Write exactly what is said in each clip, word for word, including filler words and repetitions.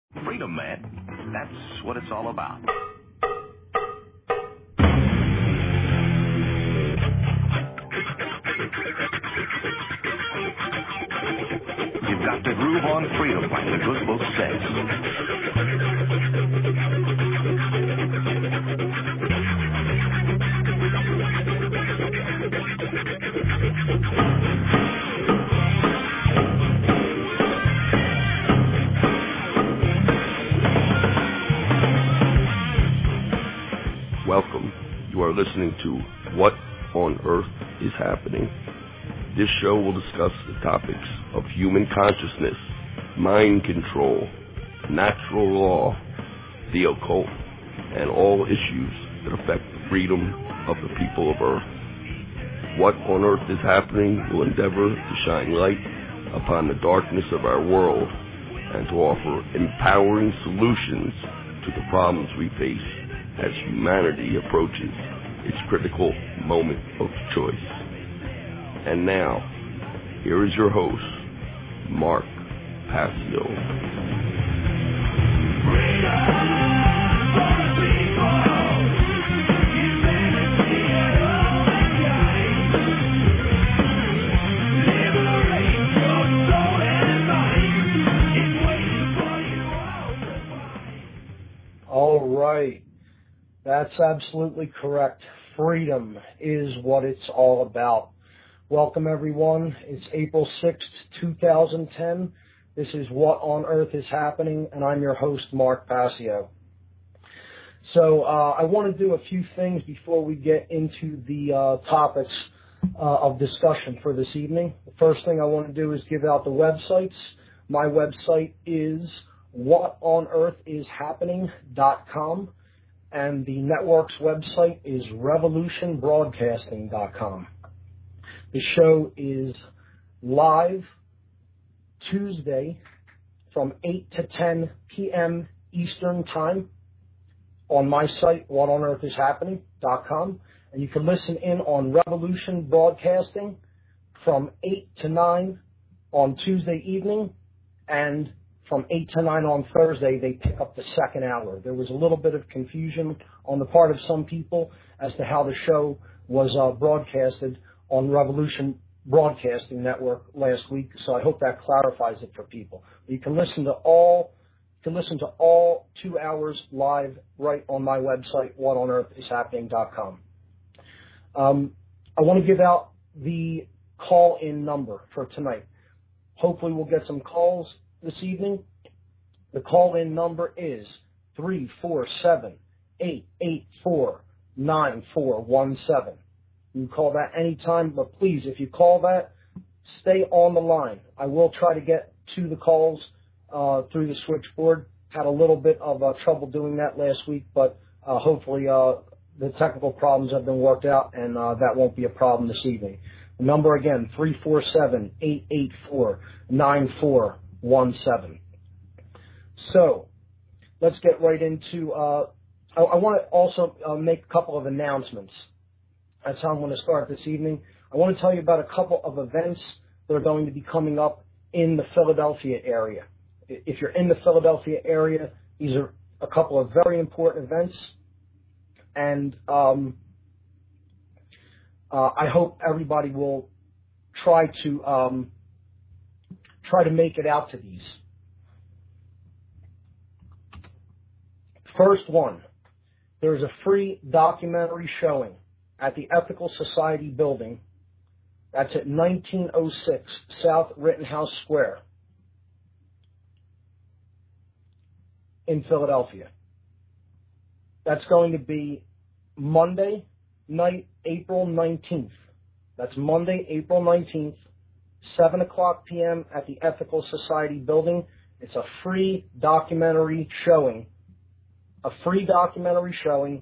Freedom, man. That's what it's all about. You've got to groove on freedom like the good book says. Welcome. You are listening to What on Earth is Happening. This show will discuss the topics of human consciousness, mind control, natural law, the occult, and all issues that affect the freedom of the people of Earth. What on Earth is Happening will endeavor to shine light upon the darkness of our world and to offer empowering solutions to the problems we face as humanity approaches its critical moment of choice. And now, here is your host, Mark Passio. All right. That's absolutely correct. Freedom is what it's all about. Welcome, everyone. It's April sixth, twenty ten. This is What on Earth is Happening, and I'm your host, Mark Passio. So uh, I want to do a few things before we get into the uh, topics uh, of discussion for this evening. The first thing I want to do is give out the websites. My website is what on earth is happening dot com, and the network's website is revolution broadcasting dot com. The show is live Tuesday from eight to ten p.m. Eastern Time on my site, what on earth is happening dot com. And you can listen in on Revolution Broadcasting from eight to nine on Tuesday evening, and from eight to nine on Thursday, they pick up the second hour. There was a little bit of confusion on the part of some people as to how the show was uh, broadcasted on Revolution Broadcasting Network last week, so I hope that clarifies it for people. You can listen to all you can listen to all two hours live right on my website, what on earth is happening dot com. Um, I want to give out the call-in number for tonight. Hopefully we'll get some calls this evening. The call-in number is three four seven, eight eight four, nine four one seven. You can call that anytime, but please, if you call that, stay on the line. I will try to get to the calls uh, through the switchboard. Had a little bit of uh, trouble doing that last week, but uh, hopefully uh, the technical problems have been worked out, and uh, that won't be a problem this evening. The number again, three four seven, eight eight four, nine four one seven. So let's get right into, uh, I, I want to also uh, make a couple of announcements. That's how I'm going to start this evening. I want to tell you about a couple of events that are going to be coming up in the Philadelphia area. If you're in the Philadelphia area, these are a couple of very important events, and um, uh, I hope everybody will try to um, try to make it out to these. First one, there's a free documentary showing at the Ethical Society building. That's at nineteen oh six South Rittenhouse Square in Philadelphia. That's going to be Monday night, April nineteenth. That's Monday, April nineteenth, seven o'clock p.m. at the Ethical Society building. It's a free documentary showing. A free documentary showing.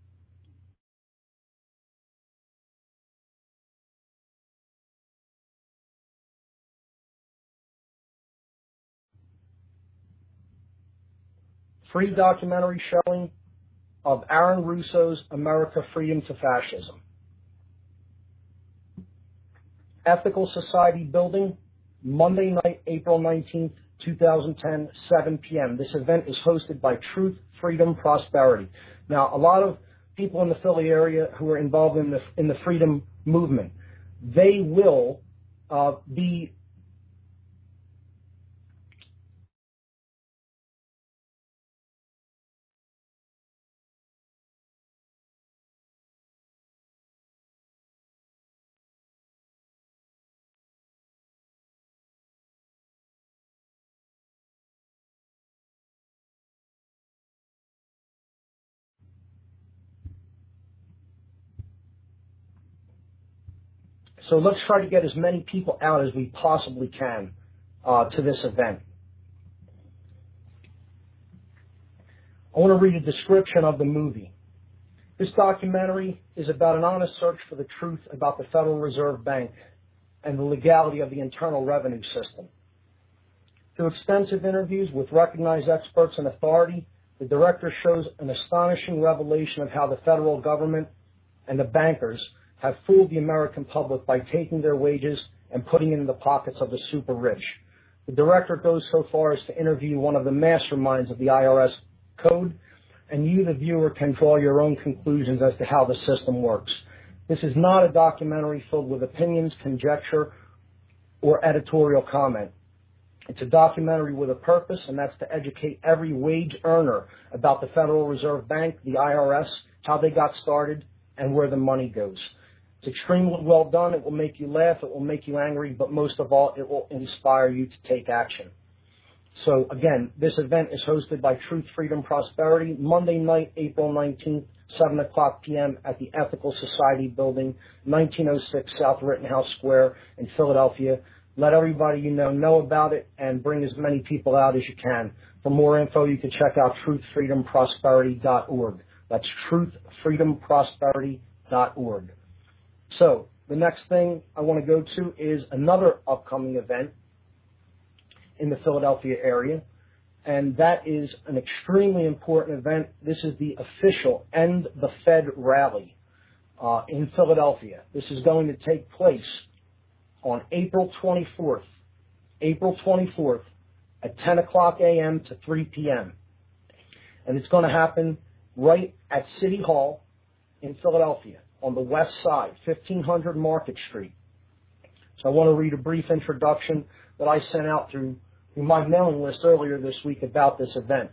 Free documentary showing of Aaron Russo's America Freedom to Fascism. Ethical Society building, Monday night, April nineteenth, twenty ten, seven p.m. This event is hosted by Truth, Freedom, Prosperity. Now, a lot of people in the Philly area who are involved in the in the freedom movement, they will uh, be so let's try to get as many people out as we possibly can uh, to this event. I want to read a description of the movie. This documentary is about an honest search for the truth about the Federal Reserve Bank and the legality of the Internal Revenue System. Through extensive interviews with recognized experts and authority, the director shows an astonishing revelation of how the federal government and the bankers have fooled the American public by taking their wages and putting it in the pockets of the super rich. The director goes so far as to interview one of the masterminds of the I R S code, and you, the viewer, can draw your own conclusions as to how the system works. This is not a documentary filled with opinions, conjecture, or editorial comment. It's a documentary with a purpose, and that's to educate every wage earner about the Federal Reserve Bank, the I R S, how they got started, and where the money goes. It's extremely well done. It will make you laugh. It will make you angry. But most of all, it will inspire you to take action. So, again, this event is hosted by Truth, Freedom, Prosperity, Monday night, April nineteenth, seven o'clock p.m. at the Ethical Society Building, nineteen oh six South Rittenhouse Square in Philadelphia. Let everybody you know know about it and bring as many people out as you can. For more info, you can check out truth freedom prosperity dot org. That's truth freedom prosperity dot org. So the next thing I want to go to is another upcoming event in the Philadelphia area, and that is an extremely important event. This is the official End the Fed rally uh, in Philadelphia. This is going to take place on April twenty-fourth, April twenty-fourth at ten o'clock a.m. to three p.m. And it's going to happen right at City Hall in Philadelphia on the west side, fifteen hundred Market Street. So I want to read a brief introduction that I sent out through, through my mailing list earlier this week about this event.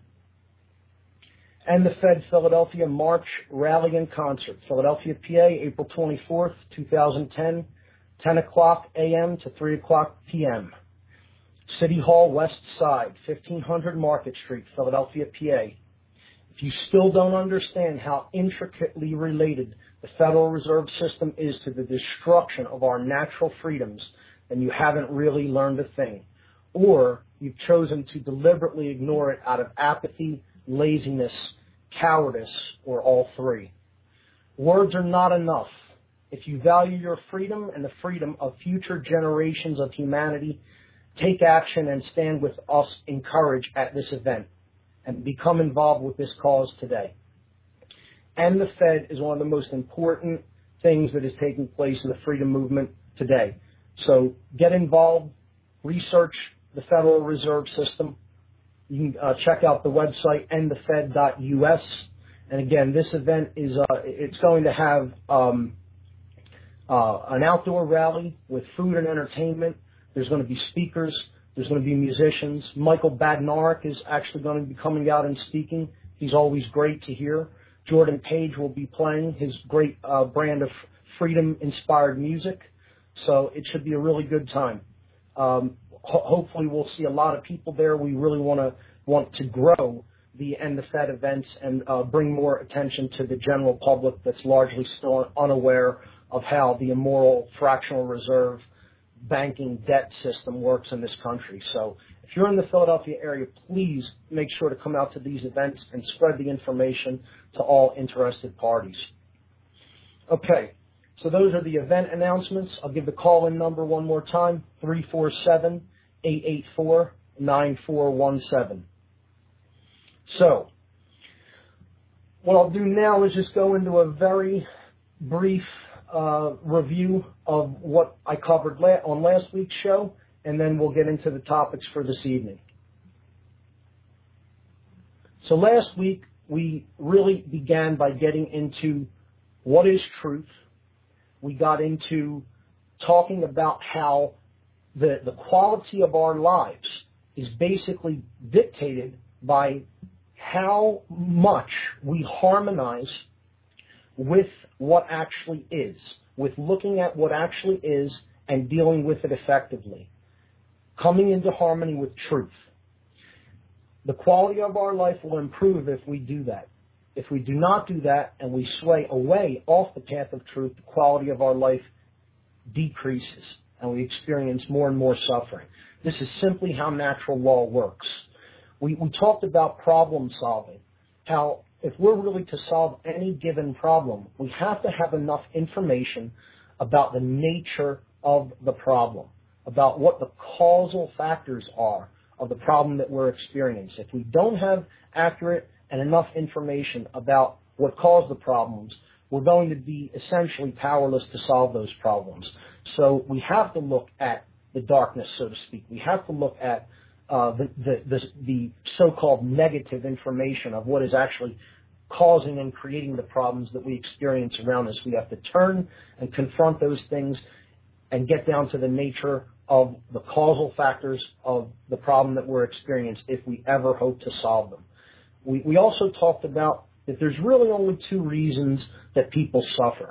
And the Fed Philadelphia March Rally and Concert, Philadelphia, P A, April twenty-fourth, twenty ten, ten o'clock a.m. to three o'clock p.m. City Hall West Side, fifteen hundred Market Street, Philadelphia, P A. If you still don't understand how intricately related the Federal Reserve System is to the destruction of our natural freedoms, then you haven't really learned a thing. Or you've chosen to deliberately ignore it out of apathy, laziness, cowardice, or all three. Words are not enough. If you value your freedom and the freedom of future generations of humanity, take action and stand with us in courage at this event and become involved with this cause today. And the Fed is one of the most important things that is taking place in the freedom movement today. So get involved, research the Federal Reserve System. You can uh, check out the website end the fed dot U S. And again, this event is uh, it's going to have um, uh, an outdoor rally with food and entertainment. There's going to be speakers. There's going to be musicians. Michael Badnarik is actually going to be coming out and speaking. He's always great to hear. Jordan Page will be playing his great uh, brand of freedom-inspired music. So it should be a really good time. Um, ho- hopefully we'll see a lot of people there. We really want to want to grow the End the Fed events and uh, bring more attention to the general public that's largely still unaware of how the immoral fractional reserve banking debt system works in this country. So if you're in the Philadelphia area, please make sure to come out to these events and spread the information to all interested parties. Okay, so those are the event announcements. I'll give the call-in number one more time, three four seven, eight eight four, nine four one seven. So what I'll do now is just go into a very brief Uh, review of what I covered la- on last week's show, and then we'll get into the topics for this evening. So last week, we really began by getting into what is truth. We got into talking about how the, the quality of our lives is basically dictated by how much we harmonize with what actually is, with looking at what actually is and dealing with it effectively, coming into harmony with truth. The quality of our life will improve if we do that. If we do not do that and we sway away off the path of truth, the quality of our life decreases and we experience more and more suffering. This is simply how natural law works. We, we talked about problem solving, how if we're really to solve any given problem, we have to have enough information about the nature of the problem, about what the causal factors are of the problem that we're experiencing. If we don't have accurate and enough information about what caused the problems, we're going to be essentially powerless to solve those problems. So we have to look at the darkness, so to speak. We have to look at uh, the, the, the, the so-called negative information of what is actually causing and creating the problems that we experience around us. We have to turn and confront those things and get down to the nature of the causal factors of the problem that we're experiencing if we ever hope to solve them. We, we also talked about that there's really only two reasons that people suffer.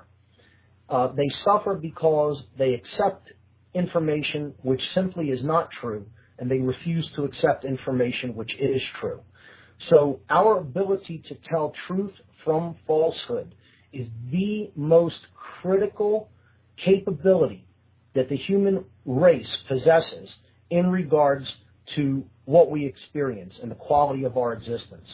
Uh, they suffer because they accept information which simply is not true, and they refuse to accept information which is true. So our ability to tell truth from falsehood is the most critical capability that the human race possesses in regards to what we experience and the quality of our existence.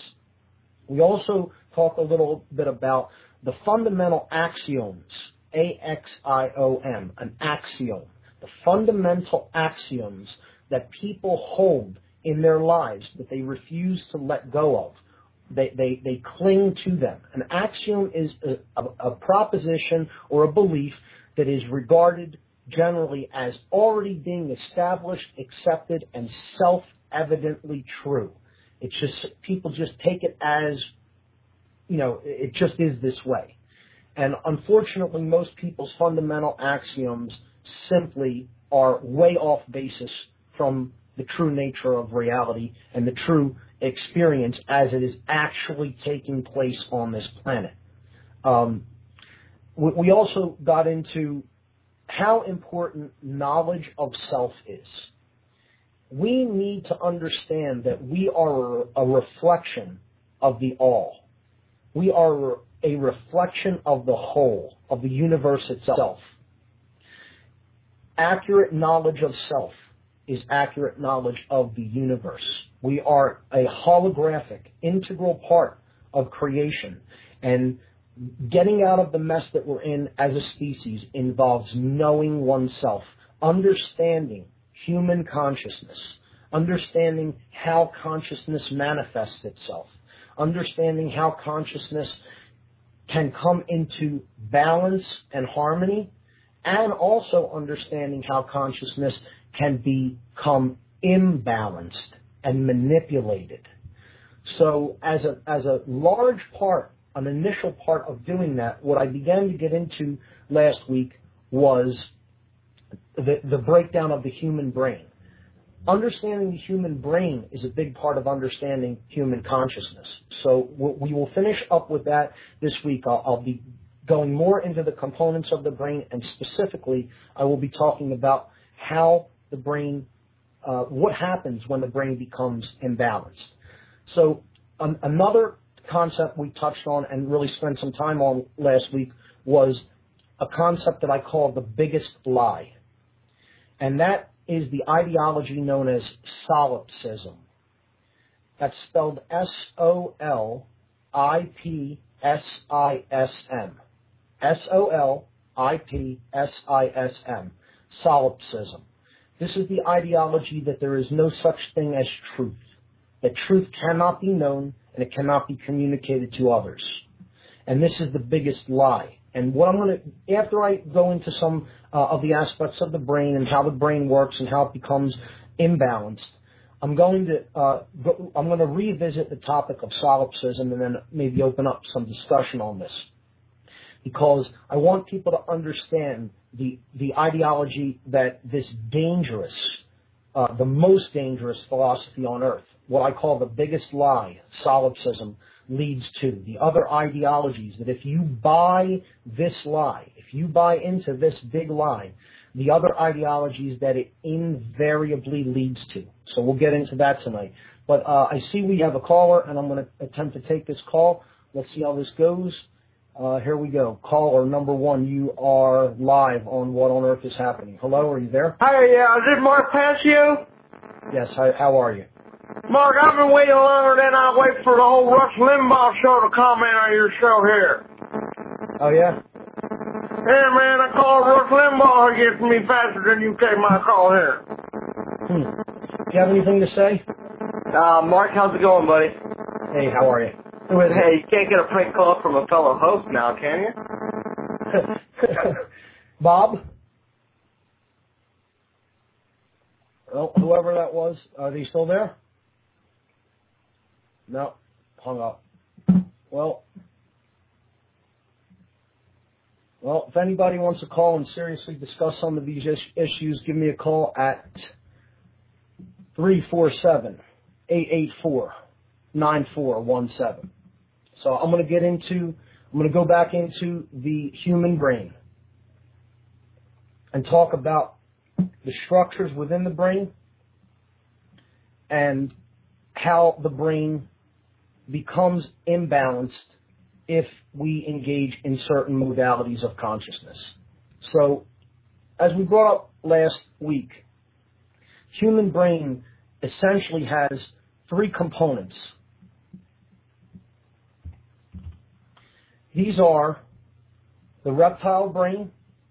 We also talk a little bit about the fundamental axioms, A X I O M, an axiom, the fundamental axioms that people hold in their lives that they refuse to let go of. They, they, they cling to them. An axiom is a, a, a proposition or a belief that is regarded generally as already being established, accepted, and self-evidently true. It's just, people just take it as, you know, it just is this way. And unfortunately, most people's fundamental axioms simply are way off basis from the true nature of reality and the true experience as it is actually taking place on this planet. Um, we, we also got into how important knowledge of self is. We need to understand that we are a reflection of the all. We are a reflection of the whole, of the universe itself. Accurate knowledge of self is accurate knowledge of the universe. We are a holographic, integral part of creation, and getting out of the mess that we're in as a species involves knowing oneself, understanding human consciousness, understanding how consciousness manifests itself, understanding how consciousness can come into balance and harmony, and also understanding how consciousness can become imbalanced and manipulated. So as a, as a large part, an initial part of doing that, what I began to get into last week was the, the breakdown of the human brain. Understanding the human brain is a big part of understanding human consciousness. So we will finish up with that this week. I'll, I'll be going more into the components of the brain, and specifically, I will be talking about how the brain, uh, what happens when the brain becomes imbalanced. So um, another concept we touched on and really spent some time on last week was a concept that I call the biggest lie. And that is the ideology known as solipsism. That's spelled S O L I P S I S M. S O L I P S I S M. Solipsism. This is the ideology that there is no such thing as truth, that truth cannot be known and it cannot be communicated to others. And this is the biggest lie. And what I'm going to, after I go into some uh, of the aspects of the brain and how the brain works and how it becomes imbalanced, I'm going to uh, go, I'm going to revisit the topic of solipsism and then maybe open up some discussion on this, because I want people to understand the the ideology that this dangerous, uh, the most dangerous philosophy on earth, what I call the biggest lie, solipsism, leads to. The other ideologies that if you buy this lie, if you buy into this big lie, the other ideologies that it invariably leads to. So we'll get into that tonight. But uh, I see we have a caller, and I'm going to attempt to take this call. Let's see how this goes. Uh, here we go. Caller number one, you are live on What on Earth is Happening. Hello, are you there? Hi, yeah, is it Mark Passio? Yes, how, how are you? Mark, I've been waiting longer than I wait for the whole Rush Limbaugh show to comment on your show here. Oh, yeah? Hey, man, I called Rush Limbaugh. He gets me faster than you take my call here. Hmm. Do you have anything to say? Uh, Mark, how's it going, buddy? Hey, how are you? Hey, you can't get a prank call from a fellow host now, can you? Bob? Well, whoever that was, are they still there? No, hung up. Well, well, if anybody wants to call and seriously discuss some of these is- issues, give me a call at three four seven, eight eight four, nine four one seven. So I'm going to get into, I'm going to go back into the human brain and talk about the structures within the brain and how the brain becomes imbalanced if we engage in certain modalities of consciousness. So, as we brought up last week, human brain essentially has three components. These are the reptile brain,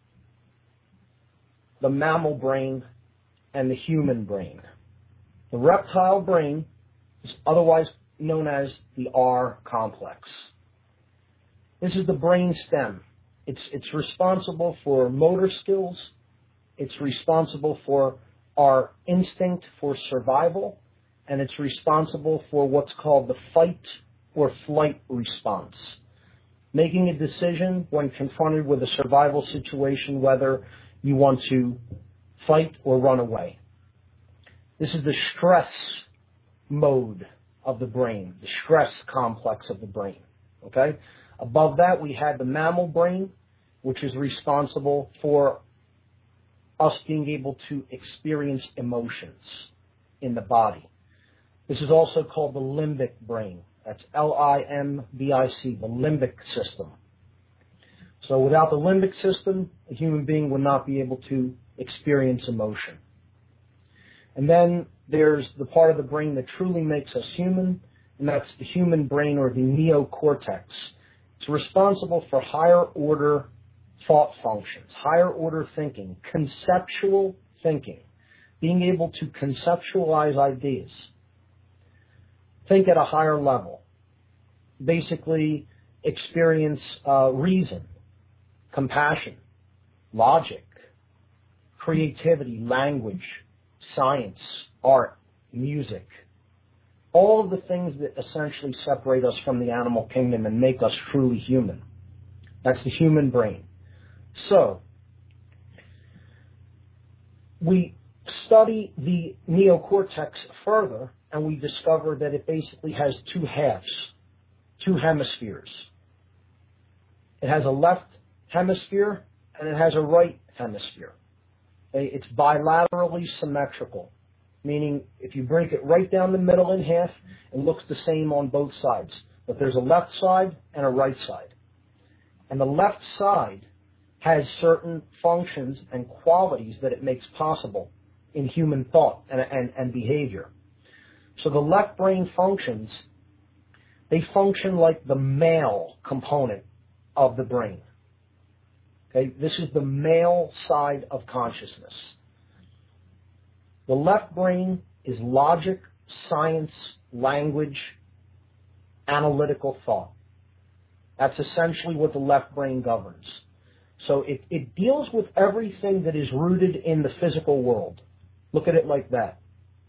the mammal brain, and the human brain. The reptile brain is otherwise known as the R complex. This is the brain stem. It's, it's responsible for motor skills. It's responsible for our instinct for survival. And it's responsible for what's called the fight or flight response. Making a decision when confronted with a survival situation, whether you want to fight or run away. This is the stress mode of the brain, the stress complex of the brain. Okay? Above that, we had the mammal brain, which is responsible for us being able to experience emotions in the body. This is also called the limbic brain. That's L I M B I C, the limbic system. So without the limbic system, a human being would not be able to experience emotion. And then there's the part of the brain that truly makes us human, and that's the human brain, or the neocortex. It's responsible for higher order thought functions, higher order thinking, conceptual thinking, being able to conceptualize ideas, think at a higher level, basically experience uh, reason, compassion, logic, creativity, language, science, art, music, all of the things that essentially separate us from the animal kingdom and make us truly human. That's the human brain. So, we study the neocortex further, and we discover that it basically has two halves, two hemispheres. It has a left hemisphere, and it has a right hemisphere. It's bilaterally symmetrical, meaning if you break it right down the middle in half, it looks the same on both sides. But there's a left side and a right side. And the left side has certain functions and qualities that it makes possible in human thought and, and, and behavior. So the left brain functions, they function like the male component of the brain. Okay, this is the male side of consciousness. The left brain is logic, science, language, analytical thought. That's essentially what the left brain governs. So it, it deals with everything that is rooted in the physical world. Look at it like that.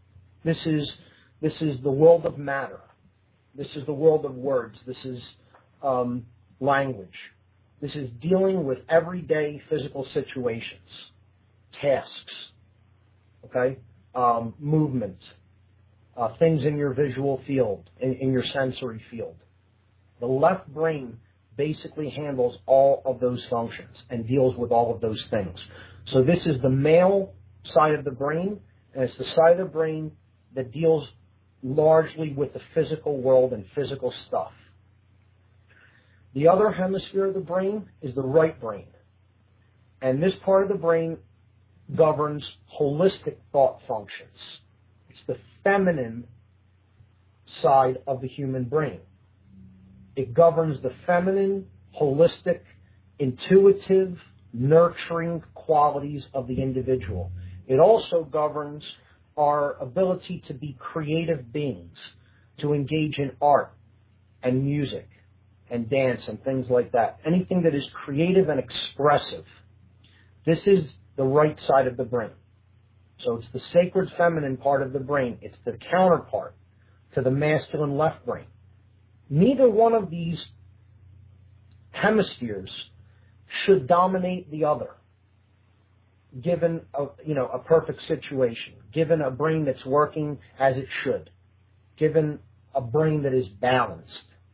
This is this is the world of matter. This is the world of words. This is um, language. This is dealing with everyday physical situations, tasks, okay, um, movement, uh, things in your visual field, in, in your sensory field. The left brain basically handles all of those functions and deals with all of those things. So this is the male side of the brain, and it's the side of the brain that deals largely with the physical world and physical stuff. The other hemisphere of the brain is the right brain. And this part of the brain governs holistic thought functions. It's the feminine side of the human brain. It governs the feminine, holistic, intuitive, nurturing qualities of the individual. It also governs our ability to be creative beings, to engage in art and music and dance and things like that. Anything that is creative and expressive. This is the right side of the brain. So it's the sacred feminine part of the brain. It's the counterpart to the masculine left brain. Neither one of these hemispheres should dominate the other, given a, you know, a perfect situation, given a brain that's working as it should, given a brain that is balanced.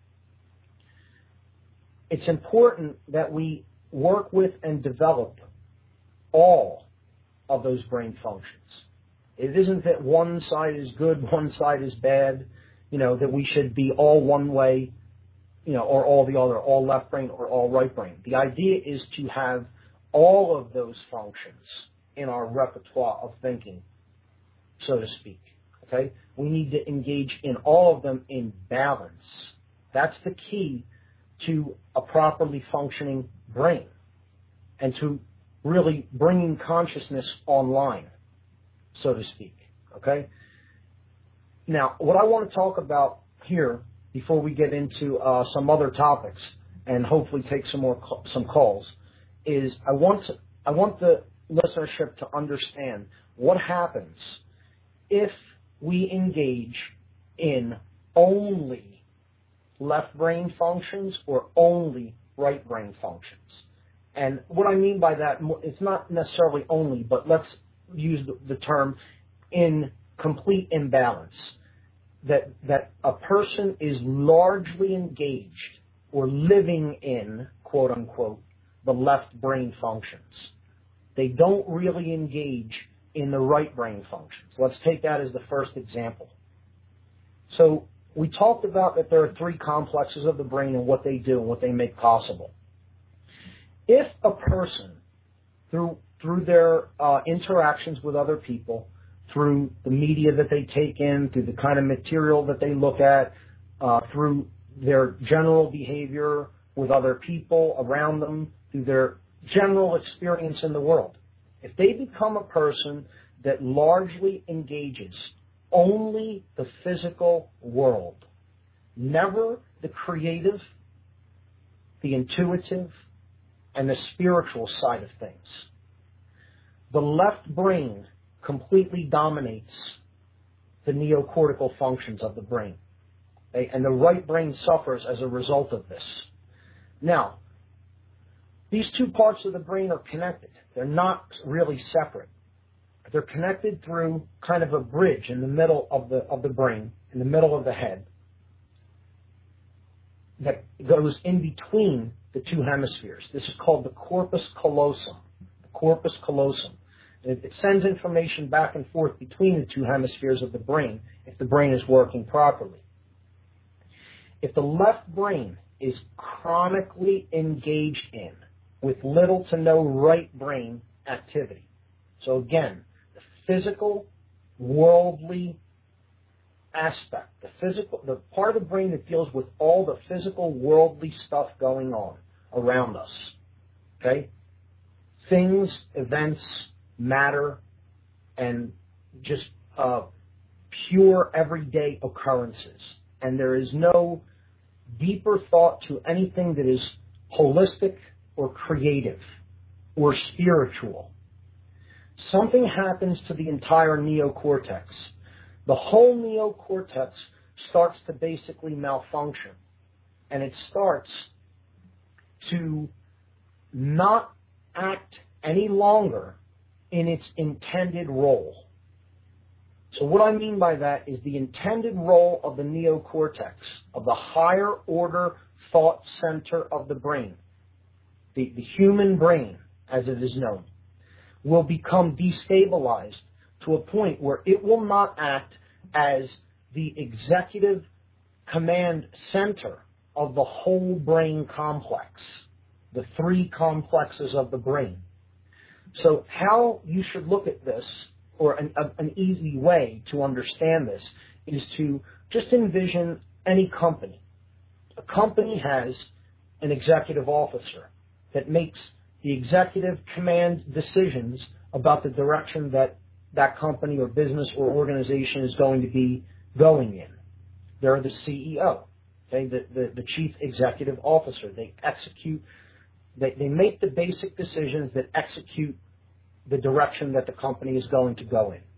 It's important that we work with and develop all of those brain functions. It isn't that one side is good, one side is bad, you know, that we should be all one way, you know, or all the other, all left brain or all right brain. The idea is to have all of those functions in our repertoire of thinking, so to speak. Okay? We need to engage in all of them in balance. That's the key to a properly functioning brain and to really bringing consciousness online, so to speak. Okay? Now, what I want to talk about here before we get into uh, some other topics and hopefully take some more some calls is I want to, I want the listenership to understand what happens if we engage in only left brain functions or only right brain functions. And what I mean by that, it's not necessarily only, but let's use the, the term in complete imbalance, that that a person is largely engaged or living in, quote unquote, the left brain functions. They don't really engage in the right brain functions. Let's take that as the first example. So we talked about that there are three complexes of the brain and what they do and what they make possible. If a person, through through their uh, interactions with other people, through the media that they take in, through the kind of material that they look at, uh, through their general behavior with other people around them, through their general experience in the world, if they become a person that largely engages only the physical world, never the creative, the intuitive, and the spiritual side of things, the left brain completely dominates the neocortical functions of the brain. Okay? And the right brain suffers as a result of this. Now, these two parts of the brain are connected. They're not really separate. They're connected through kind of a bridge in the middle of the of the brain, in the middle of the head, that goes in between the two hemispheres. This is called the corpus callosum. The corpus callosum. It, it sends information back and forth between the two hemispheres of the brain if the brain is working properly. If the left brain is chronically engaged in with little to no right brain activity, so again, the physical, worldly aspect, the physical, the part of the brain that deals with all the physical, worldly stuff going on around us, okay? Things, events, matter, and just uh, pure everyday occurrences. And there is no deeper thought to anything that is holistic or creative or spiritual. Something happens to the entire neocortex the whole neocortex starts to basically malfunction, and it starts to not act any longer in its intended role. So what I mean by that is the intended role of the neocortex, of the higher order thought center of the brain, the, the human brain as it is known, will become destabilized to a point where it will not act as the executive command center of the whole brain complex, the three complexes of the brain. So how you should look at this, or an, a, an easy way to understand this, is to just envision any company. A company has an executive officer that makes the executive command decisions about the direction that that company or business or organization is going to be going in. They're the C E O, okay, the, the, the chief executive officer. They execute, they, they make the basic decisions that execute the direction that the company is going to go in.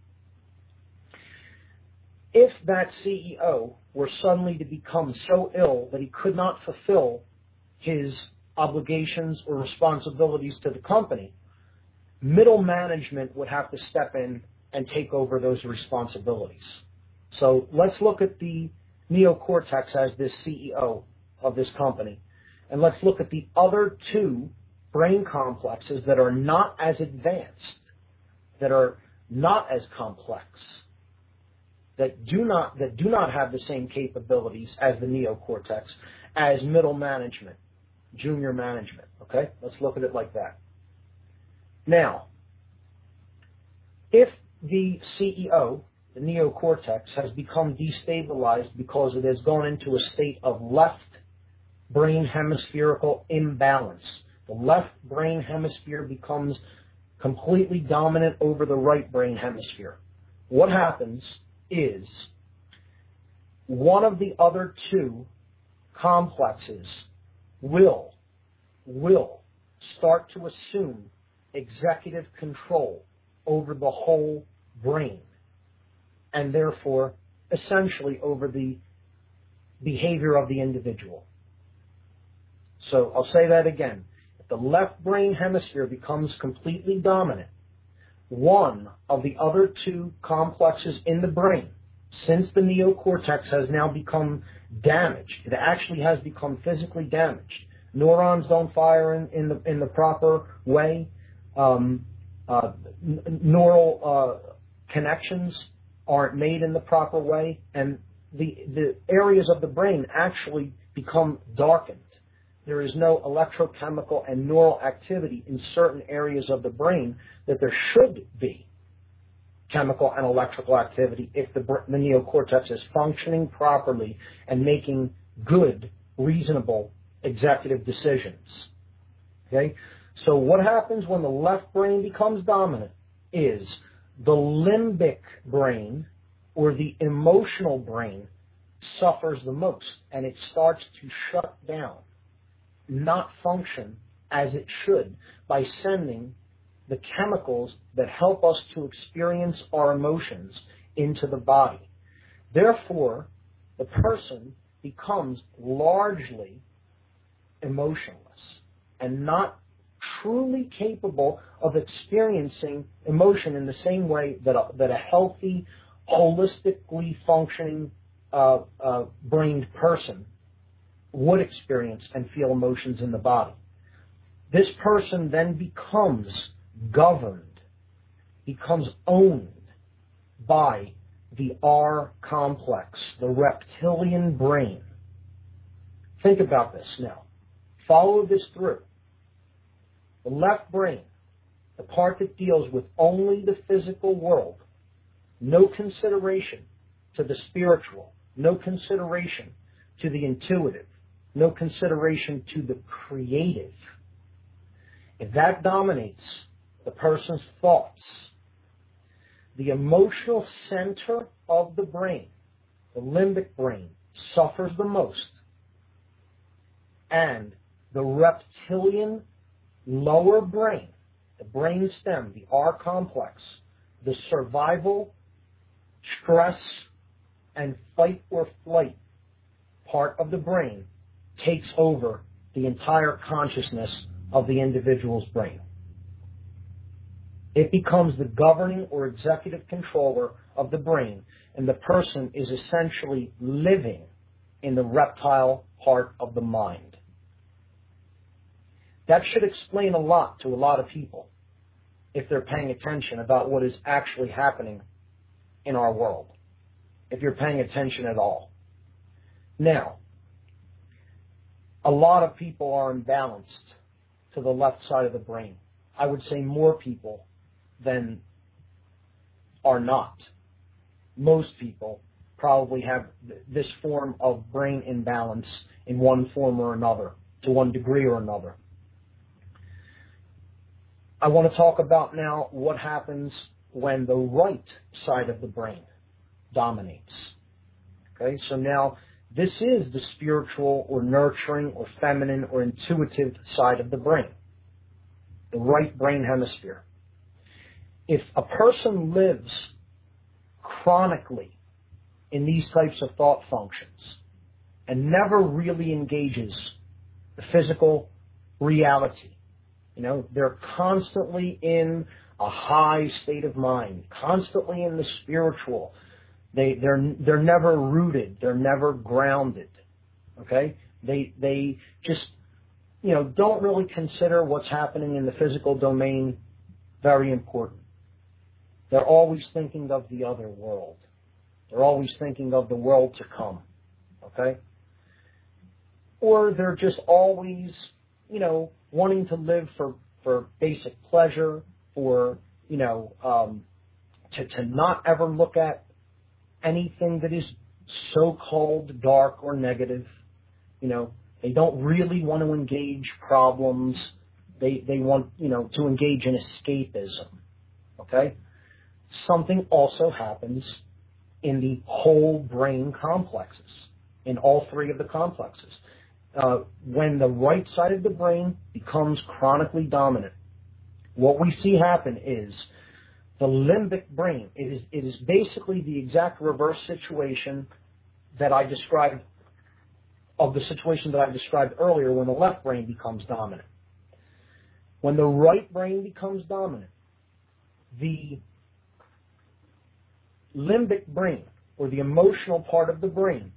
If that C E O were suddenly to become so ill that he could not fulfill his obligations or responsibilities to the company, middle management would have to step in and take over those responsibilities. So let's look at the neocortex as this C E O of this company, and let's look at the other two brain complexes that are not as advanced, that are not as complex, that do not that do not have the same capabilities as the neocortex, as middle management, junior management. Okay, let's look at it like that. Now, if the C E O, the neocortex, has become destabilized because it has gone into a state of left brain hemispherical imbalance, the left brain hemisphere becomes completely dominant over the right brain hemisphere. What happens is one of the other two complexes will, will start to assume executive control over the whole brain, and therefore essentially over the behavior of the individual. So I'll say that again. If the left brain hemisphere becomes completely dominant, one of the other two complexes in the brain, since the neocortex has now become damaged, it actually has become physically damaged. Neurons don't fire in, in the in the proper way. Um, uh, n- neural uh, connections aren't made in the proper way, and the the areas of the brain actually become darkened. There is no electrochemical and neural activity in certain areas of the brain that there should be chemical and electrical activity if the, the neocortex is functioning properly and making good, reasonable executive decisions. Okay? So what happens when the left brain becomes dominant is the limbic brain, or the emotional brain, suffers the most, and it starts to shut down, not function as it should, by sending the chemicals that help us to experience our emotions into the body. Therefore, the person becomes largely emotionless and not truly capable of experiencing emotion in the same way that a, that a healthy, holistically functioning uh, uh, brained person would experience and feel emotions in the body. This person then becomes governed, becomes owned by the R complex, the reptilian brain. Think about this now. Follow this through. The left brain, the part that deals with only the physical world, no consideration to the spiritual, no consideration to the intuitive, no consideration to the creative. If that dominates the person's thoughts, the emotional center of the brain, the limbic brain, suffers the most, and the reptilian lower brain, the brain stem, the R complex, the survival stress and fight or flight part of the brain takes over the entire consciousness of the individual's brain. It becomes the governing or executive controller of the brain, and the person is essentially living in the reptile part of the mind. That should explain a lot to a lot of people if they're paying attention about what is actually happening in our world, if you're paying attention at all. Now, a lot of people are imbalanced to the left side of the brain. I would say more people than are not. Most people probably have th- this form of brain imbalance in one form or another, to one degree or another. I want to talk about now what happens when the right side of the brain dominates. Okay, so now this is the spiritual or nurturing or feminine or intuitive side of the brain, the right brain hemisphere. If a person lives chronically in these types of thought functions and never really engages the physical reality, you know, they're constantly in a high state of mind, constantly in the spiritual. They, they're, they're never rooted. They're never grounded. Okay? They, they just, you know, don't really consider what's happening in the physical domain very important. They're always thinking of the other world. They're always thinking of the world to come. Okay? Or they're just always, you know, wanting to live for, for basic pleasure, for, you know, um, to, to not ever look at anything that is so-called dark or negative. You know, they don't really want to engage problems. They, they want, you know, to engage in escapism. Okay? Something also happens in the whole brain complexes, in all three of the complexes. Uh, when the right side of the brain becomes chronically dominant, what we see happen is the limbic brain. It is, it is basically the exact reverse situation that I described, of the situation that I described earlier when the left brain becomes dominant. When the right brain becomes dominant, the limbic brain, or the emotional part of the brain,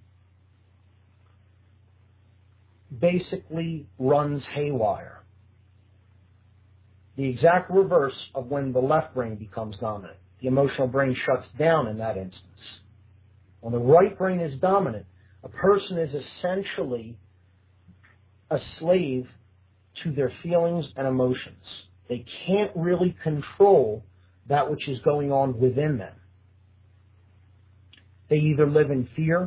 basically runs haywire. The exact reverse of when the left brain becomes dominant. The emotional brain shuts down in that instance. When the right brain is dominant, a person is essentially a slave to their feelings and emotions. They can't really control that which is going on within them. They either live in fear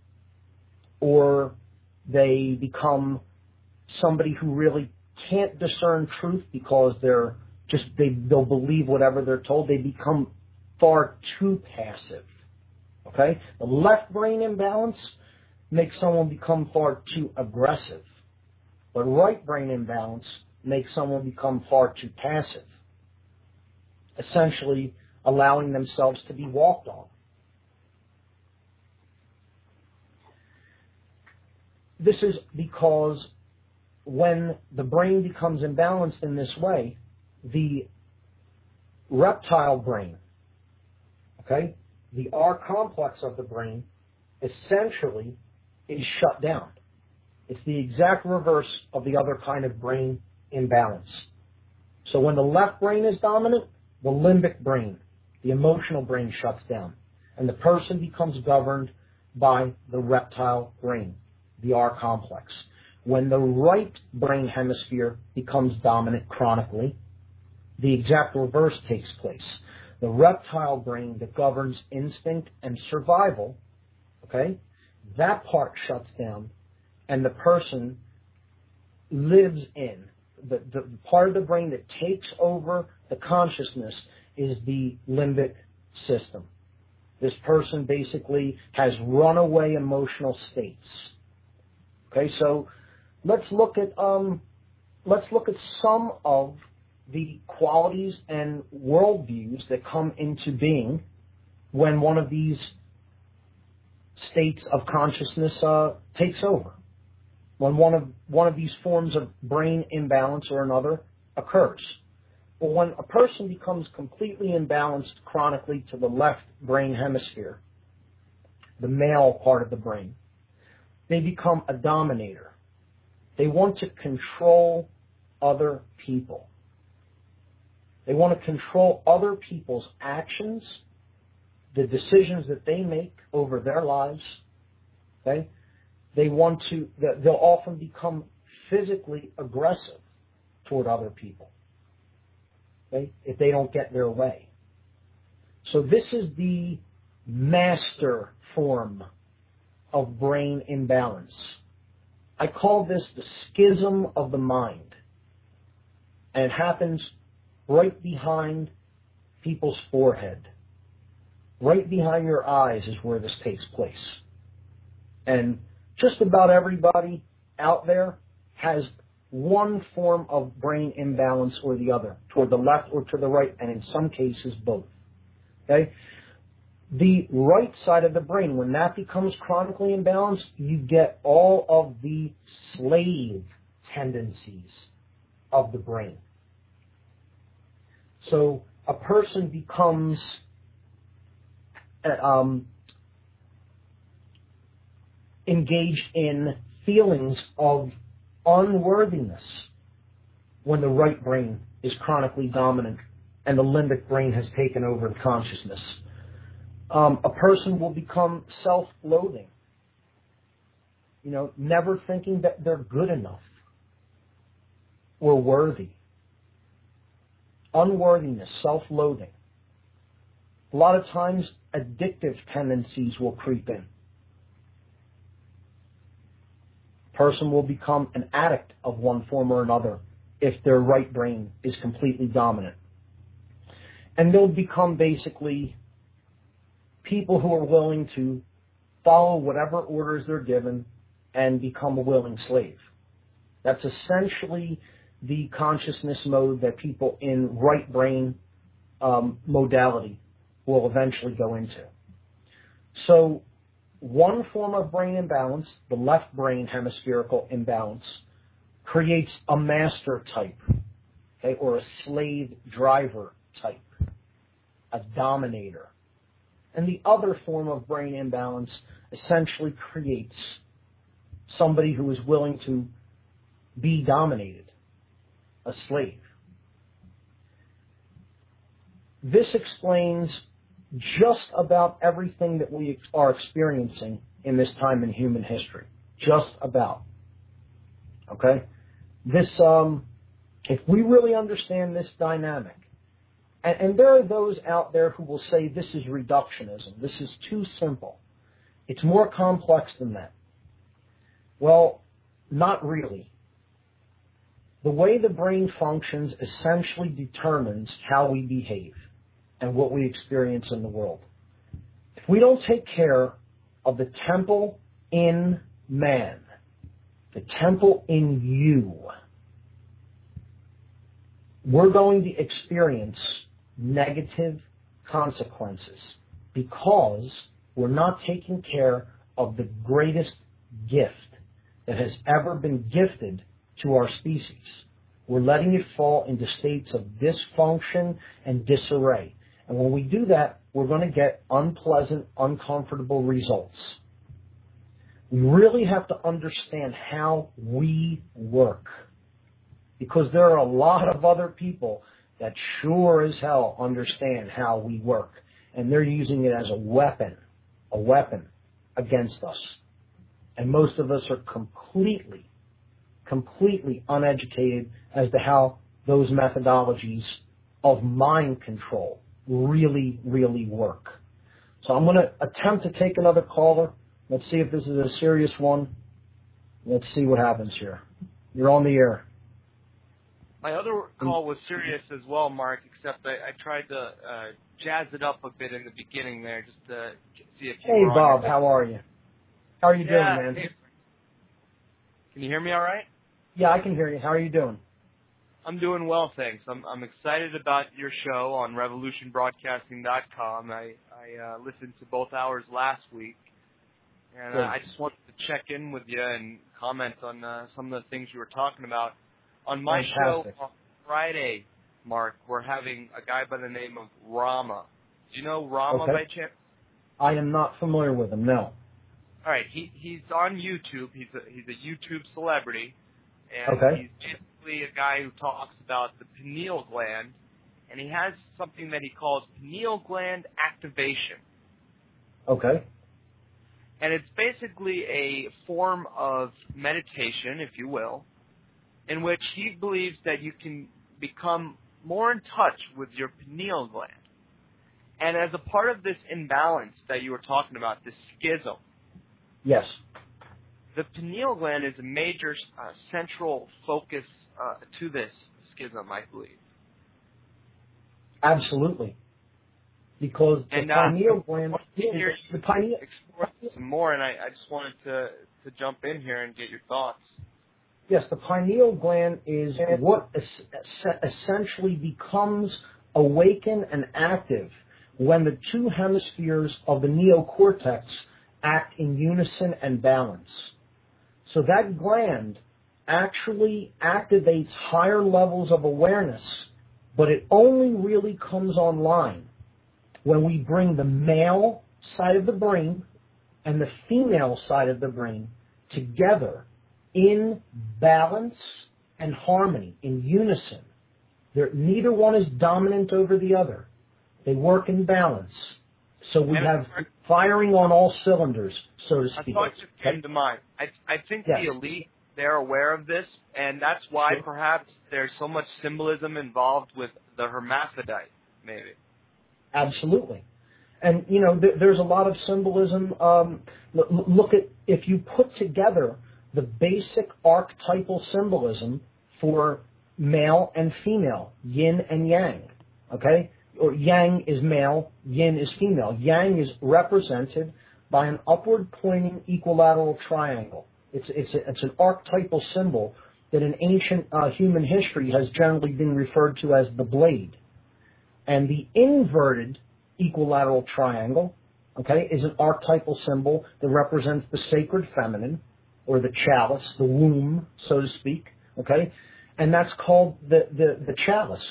or they become somebody who really can't discern truth because they're just, they, they'll believe whatever they're told. They become far too passive. Okay? The left brain imbalance makes someone become far too aggressive. But right brain imbalance makes someone become far too passive, essentially allowing themselves to be walked on. This is because when the brain becomes imbalanced in this way, the reptile brain, okay, the R complex of the brain, essentially is shut down. It's the exact reverse of the other kind of brain imbalance. So when the left brain is dominant, the limbic brain, the emotional brain, shuts down, and the person becomes governed by the reptile brain, the R complex. When the right brain hemisphere becomes dominant chronically, the exact reverse takes place. The reptile brain that governs instinct and survival, okay, that part shuts down, and the person lives in. The, the part of the brain that takes over the consciousness is the limbic system. This person basically has runaway emotional states. Okay, so let's look at um, let's look at some of the qualities and worldviews that come into being when one of these states of consciousness uh, takes over, when one of one of these forms of brain imbalance or another occurs. Well, when a person becomes completely imbalanced chronically to the left brain hemisphere, the male part of the brain, they become a dominator. They want to control other people. They want to control other people's actions, the decisions that they make over their lives. Okay? They want to, they'll often become physically aggressive toward other people, okay, if they don't get their way. So this is the master form of brain imbalance. I call this the schism of the mind. And it happens right behind people's forehead. Right behind your eyes is where this takes place. And just about everybody out there has one form of brain imbalance or the other, toward the left or to the right, and in some cases both. Okay? The right side of the brain, when that becomes chronically imbalanced, you get all of the slave tendencies of the brain. So a person becomes um, engaged in feelings of unworthiness when the right brain is chronically dominant and the limbic brain has taken over the consciousness. Um, a person will become self-loathing, you know, never thinking that they're good enough or worthy. Unworthiness, self-loathing. A lot of times, addictive tendencies will creep in. A person will become an addict of one form or another if their right brain is completely dominant. And they'll become basically people who are willing to follow whatever orders they're given and become a willing slave. That's essentially the consciousness mode that people in right brain um, modality will eventually go into. So one form of brain imbalance, the left brain hemispherical imbalance, creates a master type, okay, or a slave driver type, a dominator. And the other form of brain imbalance essentially creates somebody who is willing to be dominated, a slave. This explains just about everything that we are experiencing in this time in human history. Just about. Okay? This, um, if we really understand this dynamic, and, and there are those out there who will say this is reductionism, this is too simple. It's more complex than that. Well, not really. The way the brain functions essentially determines how we behave and what we experience in the world. If we don't take care of the temple in man, the temple in you, we're going to experience negative consequences because we're not taking care of the greatest gift that has ever been gifted to our species. We're letting it fall into states of dysfunction and disarray. And when we do that, we're going to get unpleasant, uncomfortable results. We really have to understand how we work, because there are a lot of other people that sure as hell understand how we work, and they're using it as a weapon, a weapon against us. And most of us are completely, completely uneducated as to how those methodologies of mind control really, really work. So I'm going to attempt to take another caller. Let's see if this is a serious one. Let's see what happens here. You're on the air. My other call was serious as well, Mark, except I, I tried to uh, jazz it up a bit in the beginning there just to see if you Hey, were Bob, on how are you? How are you yeah, doing, man? Hey. Can you hear me all right? Yeah, I can hear you. How are you doing? I'm doing well, thanks. I'm I'm excited about your show on revolution broadcasting dot com. I I uh, listened to both hours last week, and uh, I just wanted to check in with you and comment on uh, some of the things you were talking about. On my Fantastic. show on Friday, Mark, we're having a guy by the name of Rama. Do you know Rama Okay. by chance? I am not familiar with him, no. All right, he he's on YouTube. He's a he's a YouTube celebrity, and Okay. he's basically a guy who talks about the pineal gland, and he has something that he calls pineal gland activation, Okay. and it's basically a form of meditation, if you will, in which he believes that you can become more in touch with your pineal gland, and as a part of this imbalance that you were talking about, this schism. Yes. The pineal gland is a major uh, central focus uh, to this schism, I believe. Absolutely. Because the And uh, pineal I gland, wanted to hear the you pineal, explore some more, and I, I just wanted to, to jump in here and get your thoughts. yes, the pineal gland is what es- essentially becomes awakened and active when the two hemispheres of the neocortex act in unison and balance. So that gland actually activates higher levels of awareness, but it only really comes online when we bring the male side of the brain and the female side of the brain together in balance and harmony, in unison. They're, neither one is dominant over the other. They work in balance. So we And have firing on all cylinders, so to A speak. thought just came to mind. I, I think Yes. the elite, they're aware of this, and that's why Sure. perhaps there's so much symbolism involved with the hermaphrodite, maybe. Absolutely. And, you know, th- there's a lot of symbolism. Um, l- look at, if you put together the basic archetypal symbolism for male and female, yin and yang, okay? Or yang is male, yin is female. Yang is represented by an upward pointing equilateral triangle. It's, it's, a, it's an archetypal symbol that in ancient uh, human history has generally been referred to as the blade. And the inverted equilateral triangle, okay, is an archetypal symbol that represents the sacred feminine, or the chalice, the womb, so to speak, okay? And that's called the, the, the chalice.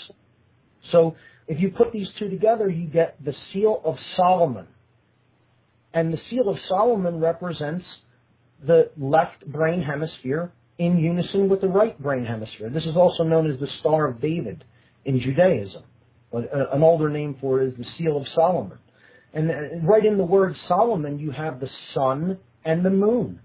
So if you put these two together, you get the Seal of Solomon. And the Seal of Solomon represents the left brain hemisphere in unison with the right brain hemisphere. This is also known as the Star of David in Judaism. But an older name for it is the Seal of Solomon. And right in the word Solomon, you have the sun and the moon,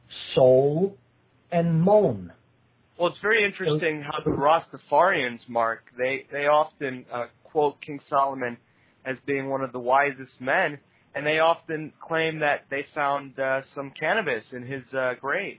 soul and mon. Well, it's very interesting how the Rastafarians, Mark, they, they often uh, quote King Solomon as being one of the wisest men, and they often claim that they found uh, some cannabis in his uh, grave.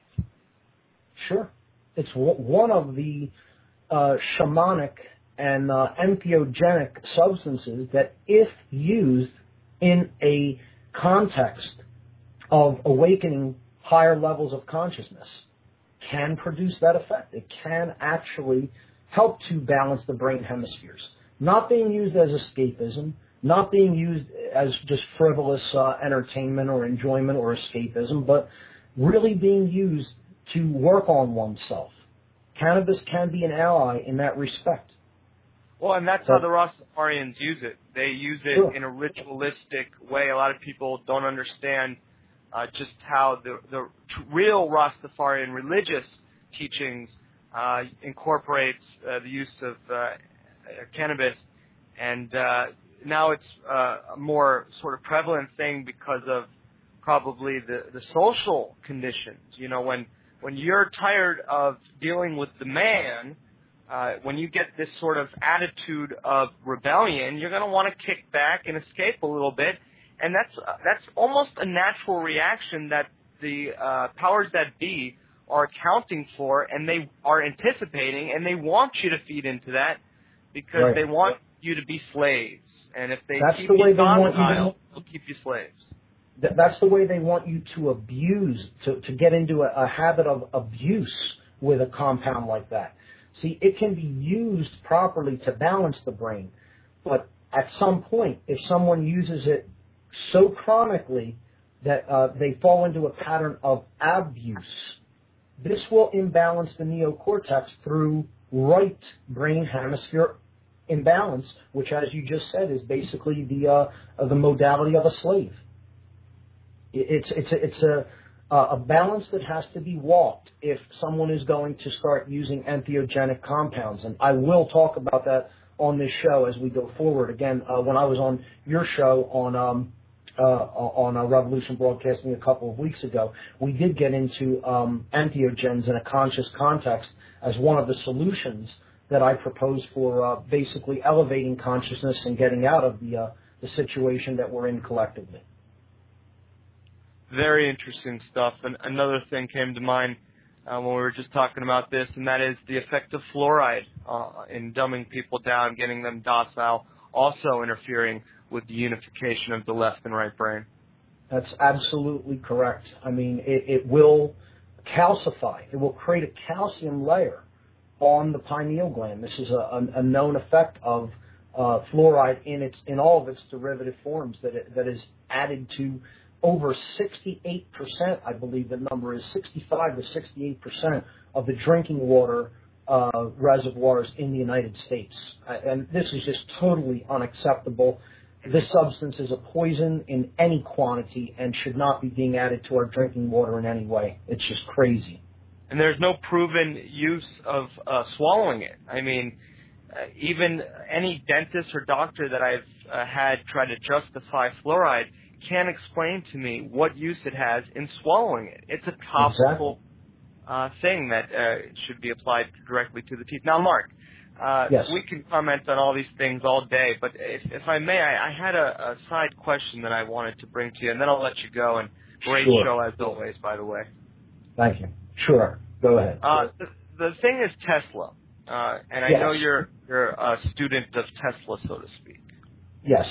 Sure. It's w- one of the uh, shamanic and uh, entheogenic substances that, if used in a context of awakening higher levels of consciousness, can produce that effect. It can actually help to balance the brain hemispheres. Not being used as escapism, not being used as just frivolous uh, entertainment or enjoyment or escapism, but really being used to work on oneself. Cannabis can be an ally in that respect. Well, and that's how the Rastafarians use it. They use it Sure. in a ritualistic way. A lot of people don't understand uh, just how the, the t- real Rastafarian religious teachings uh, incorporates uh, the use of uh, cannabis. And uh, now it's uh, a more sort of prevalent thing because of probably the, the social conditions. You know, when, when you're tired of dealing with the man, Uh, when you get this sort of attitude of rebellion, you're going to want to kick back and escape a little bit, and that's uh, that's almost a natural reaction that the uh, powers that be are accounting for, and they are anticipating, and they want you to feed into that because Right. they want you to be slaves, and if they That's keep the way you they want you docile, to- they'll keep you slaves. Th- That's the way they want you to abuse, to, to get into a, a habit of abuse with a compound like that. See, it can be used properly to balance the brain, but at some point, if someone uses it so chronically that uh, they fall into a pattern of abuse, this will imbalance the neocortex through right brain hemisphere imbalance, which, as you just said, is basically the uh, the modality of a slave. It's it's a, it's a a balance that has to be walked if someone is going to start using entheogenic compounds, and I will talk about that on this show as we go forward. Again, uh, when I was on your show on um, uh, on uh, Revolution Broadcasting a couple of weeks ago, we did get into um, entheogens in a conscious context as one of the solutions that I propose for uh, basically elevating consciousness and getting out of the uh, the situation that we're in collectively. Very interesting stuff. And another thing came to mind uh, when we were just talking about this, and that is the effect of fluoride uh, in dumbing people down, getting them docile, also interfering with the unification of the left and right brain. That's absolutely correct. I mean, it, it will calcify. It will create a calcium layer on the pineal gland. This is a, a, a known effect of uh, fluoride in its in all of its derivative forms that it, that is added to over sixty-eight percent, I believe the number is sixty-five to sixty-eight percent of the drinking water uh, reservoirs in the United States. Uh, and this is just totally unacceptable. This substance is a poison in any quantity and should not be being added to our drinking water in any way. It's just crazy. And there's no proven use of uh, swallowing it. I mean, uh, even any dentist or doctor that I've uh, had try to justify fluoride can't explain to me what use it has in swallowing it. It's a topical exactly. uh, thing that uh, should be applied directly to the teeth. Now, Mark, uh, yes. we can comment on all these things all day, but if, if I may, I, I had a, a side question that I wanted to bring to you, and then I'll let you go. And great sure. show as always, by the way. Thank you. Sure. Go ahead. Uh, the, the thing is Tesla, uh, and I yes. know you're you're a student of Tesla, so to speak. Yes.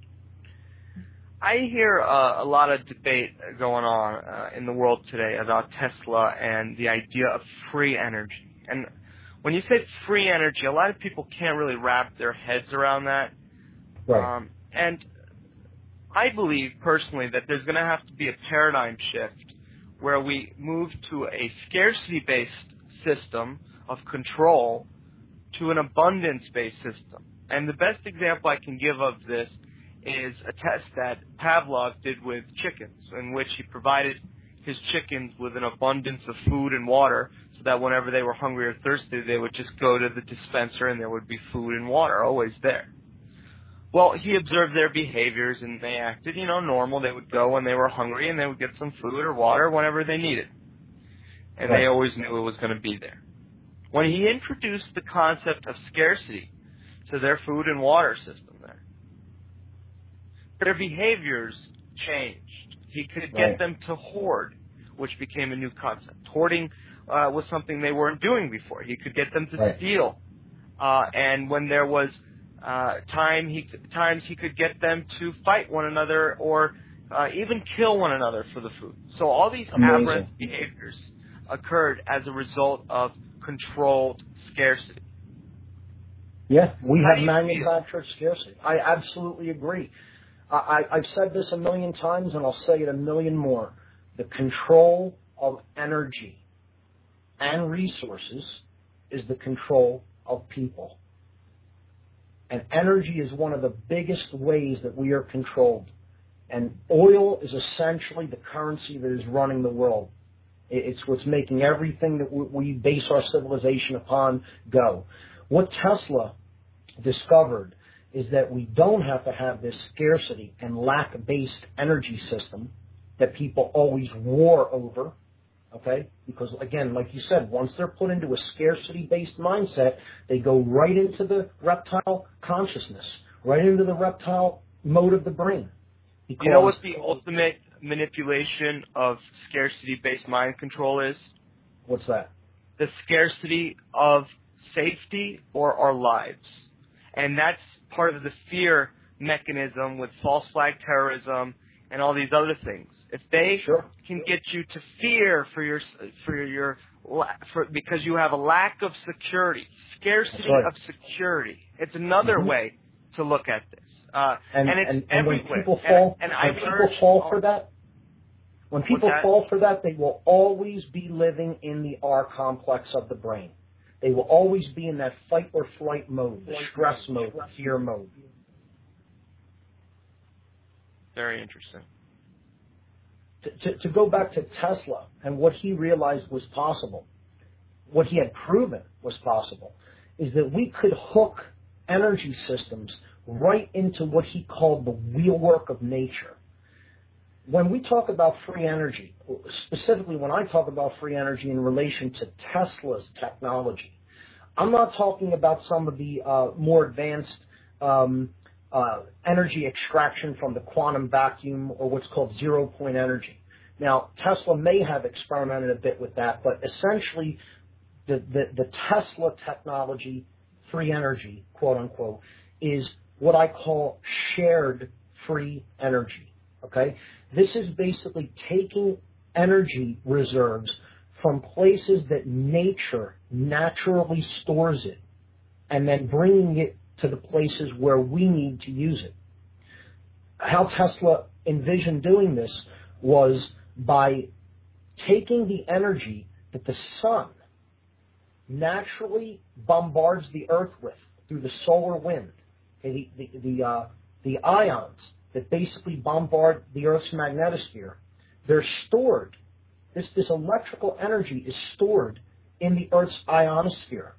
I hear uh, a lot of debate going on uh, in the world today about Tesla and the idea of free energy. And when you say free energy, a lot of people can't really wrap their heads around that. Right. Um, and I believe personally that there's going to have to be a paradigm shift where we move to a scarcity-based system of control to an abundance-based system. And the best example I can give of this is a test that Pavlov did with chickens, in which he provided his chickens with an abundance of food and water so that whenever they were hungry or thirsty, they would just go to the dispenser and there would be food and water always there. Well, he observed their behaviors and they acted, you know, normal. They would go when they were hungry and they would get some food or water whenever they needed. And right. they always knew it was going to be there. When he introduced the concept of scarcity to their food and water system there, their behaviors changed. He could get right. them to hoard, which became a new concept. Hoarding uh, was something they weren't doing before. He could get them to right. steal. Uh, and when there was uh, time, he times he could get them to fight one another or uh, even kill one another for the food. So all these Amazing. aberrant behaviors occurred as a result of controlled scarcity. Yeah, we How have manufactured scarcity. I absolutely agree. I, I've said this a million times, and I'll say it a million more. The control of energy and resources is the control of people. And energy is one of the biggest ways that we are controlled. And oil is essentially the currency that is running the world. It's what's making everything that we base our civilization upon go. What Tesla discovered is that we don't have to have this scarcity and lack-based energy system that people always war over, okay? Because, again, like you said, once they're put into a scarcity-based mindset, they go right into the reptile consciousness, right into the reptile mode of the brain. Because you know what the ultimate manipulation of scarcity-based mind control is? What's that? The scarcity of safety or our lives. And that's part of the fear mechanism with false flag terrorism and all these other things. If they Sure. can get you to fear for your for your for because you have a lack of security, scarcity right. of security. It's another mm-hmm. way to look at this. Uh, and, and it's and, and when everywhere. people fall, and, and when I people urge fall all, for that, when people that? fall for that, they will always be living in the R complex of the brain. They will always be in that fight or flight mode, the stress mode, the fear mode. Very interesting. To, to, to go back to Tesla and what he realized was possible, what he had proven was possible, is that we could hook energy systems right into what he called the wheelwork of nature. When we talk about free energy, specifically when I talk about free energy in relation to Tesla's technology, I'm not talking about some of the uh, more advanced um, uh, energy extraction from the quantum vacuum or what's called zero-point energy. Now, Tesla may have experimented a bit with that, but essentially the, the, the Tesla technology, free energy, quote-unquote, is what I call shared free energy, okay? This is basically taking energy reserves from places that nature naturally stores it and then bringing it to the places where we need to use it. How Tesla envisioned doing this was by taking the energy that the sun naturally bombards the earth with through the solar wind, the, the, the, uh, the ions that basically bombard the Earth's magnetosphere. They're stored. This, this electrical energy is stored in the Earth's ionosphere.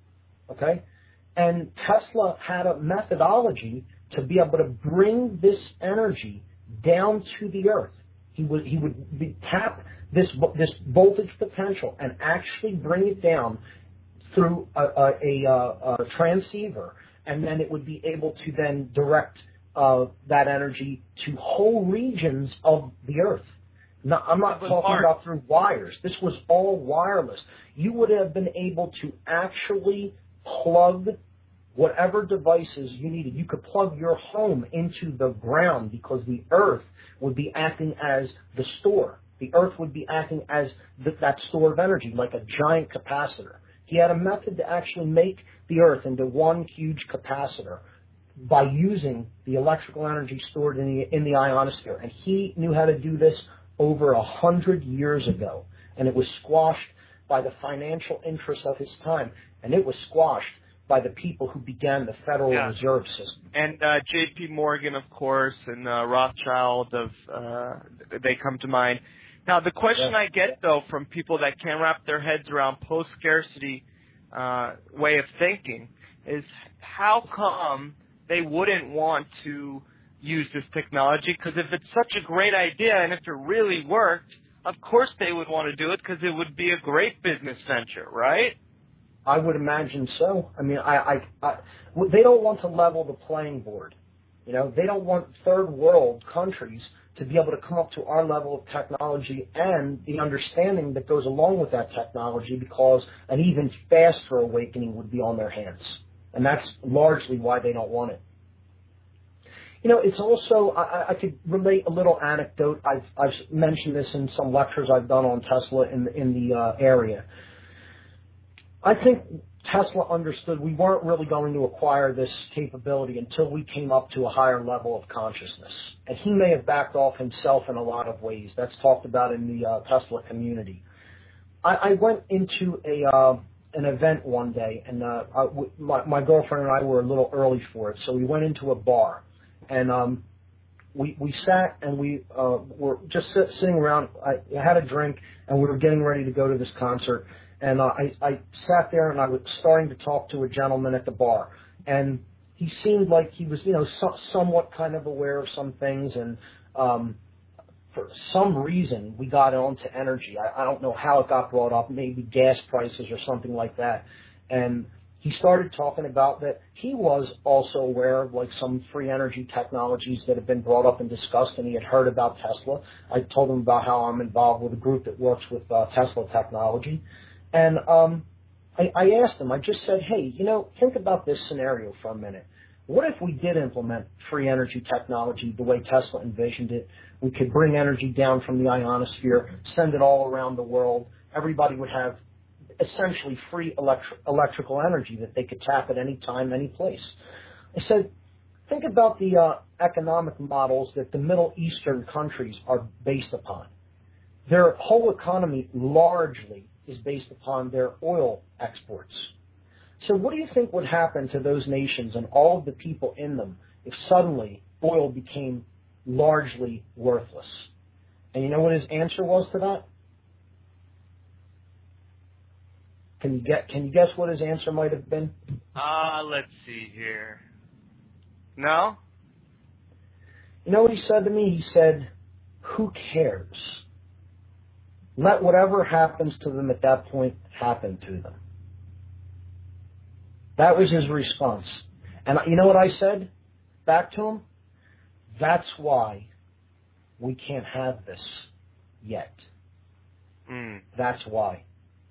Okay? And Tesla had a methodology to be able to bring this energy down to the Earth. He would, he would be, tap this, this voltage potential and actually bring it down through a, a, a, a transceiver, and then it would be able to then direct uh, that energy to whole regions of the Earth. Now, I'm not talking hard. about through wires. This was all wireless. You would have been able to actually plug whatever devices you needed. You could plug your home into the ground because the Earth would be acting as the store. The Earth would be acting as the, that store of energy, like a giant capacitor. He had a method to actually make the Earth into one huge capacitor by using the electrical energy stored in the, in the ionosphere. And he knew how to do this over a hundred years ago. And it was squashed by the financial interests of his time. And it was squashed by the people who began the Federal yeah. Reserve System. And uh, J P Morgan, of course, and uh, Rothschild, of uh, they come to mind. Now, the question yeah. I get, though, from people that can't wrap their heads around post-scarcity uh, way of thinking is how come they wouldn't want to use this technology? Because if it's such a great idea and if it really worked, of course they would want to do it because it would be a great business venture, right? I would imagine so. I mean, I, I, I, they don't want to level the playing board. You know, they don't want third world countries to be able to come up to our level of technology and the understanding that goes along with that technology, because an even faster awakening would be on their hands. And that's largely why they don't want it. You know, it's also, I, I could relate a little anecdote. I've, I've mentioned this in some lectures I've done on Tesla in, in the uh, area. I think Tesla understood we weren't really going to acquire this capability until we came up to a higher level of consciousness. And he may have backed off himself in a lot of ways. That's talked about in the uh, Tesla community. I, I went into a uh, an event one day, and uh, I, my, my girlfriend and I were a little early for it, so we went into a bar. And um, we we sat and we uh, were just sit, sitting around. I had a drink, and we were getting ready to go to this concert. And uh, I, I sat there and I was starting to talk to a gentleman at the bar. And he seemed like he was, you know, so, somewhat kind of aware of some things. And um, for some reason, we got onto energy. I, I don't know how it got brought up, maybe gas prices or something like that. And he started talking about that he was also aware of, like, some free energy technologies that have been brought up and discussed, and he had heard about Tesla. I told him about how I'm involved with a group that works with uh, Tesla technology. And um, I, I asked him, I just said, hey, you know, think about this scenario for a minute. What if we did implement free energy technology the way Tesla envisioned it? We could bring energy down from the ionosphere, send it all around the world. Everybody would have essentially free electri- electrical energy that they could tap at any time, any place. I said, think about the uh, economic models that the Middle Eastern countries are based upon. Their whole economy largely is based upon their oil exports. So what do you think would happen to those nations and all of the people in them if suddenly oil became largely worthless? And you know what his answer was to that? Can you get? Can you guess what his answer might have been? Ah, uh, let's see here. No? You know what he said to me? He said, "Who cares? Let whatever happens to them at that point happen to them." That was his response. And you know what I said back to him? That's why we can't have this yet. Mm. That's why.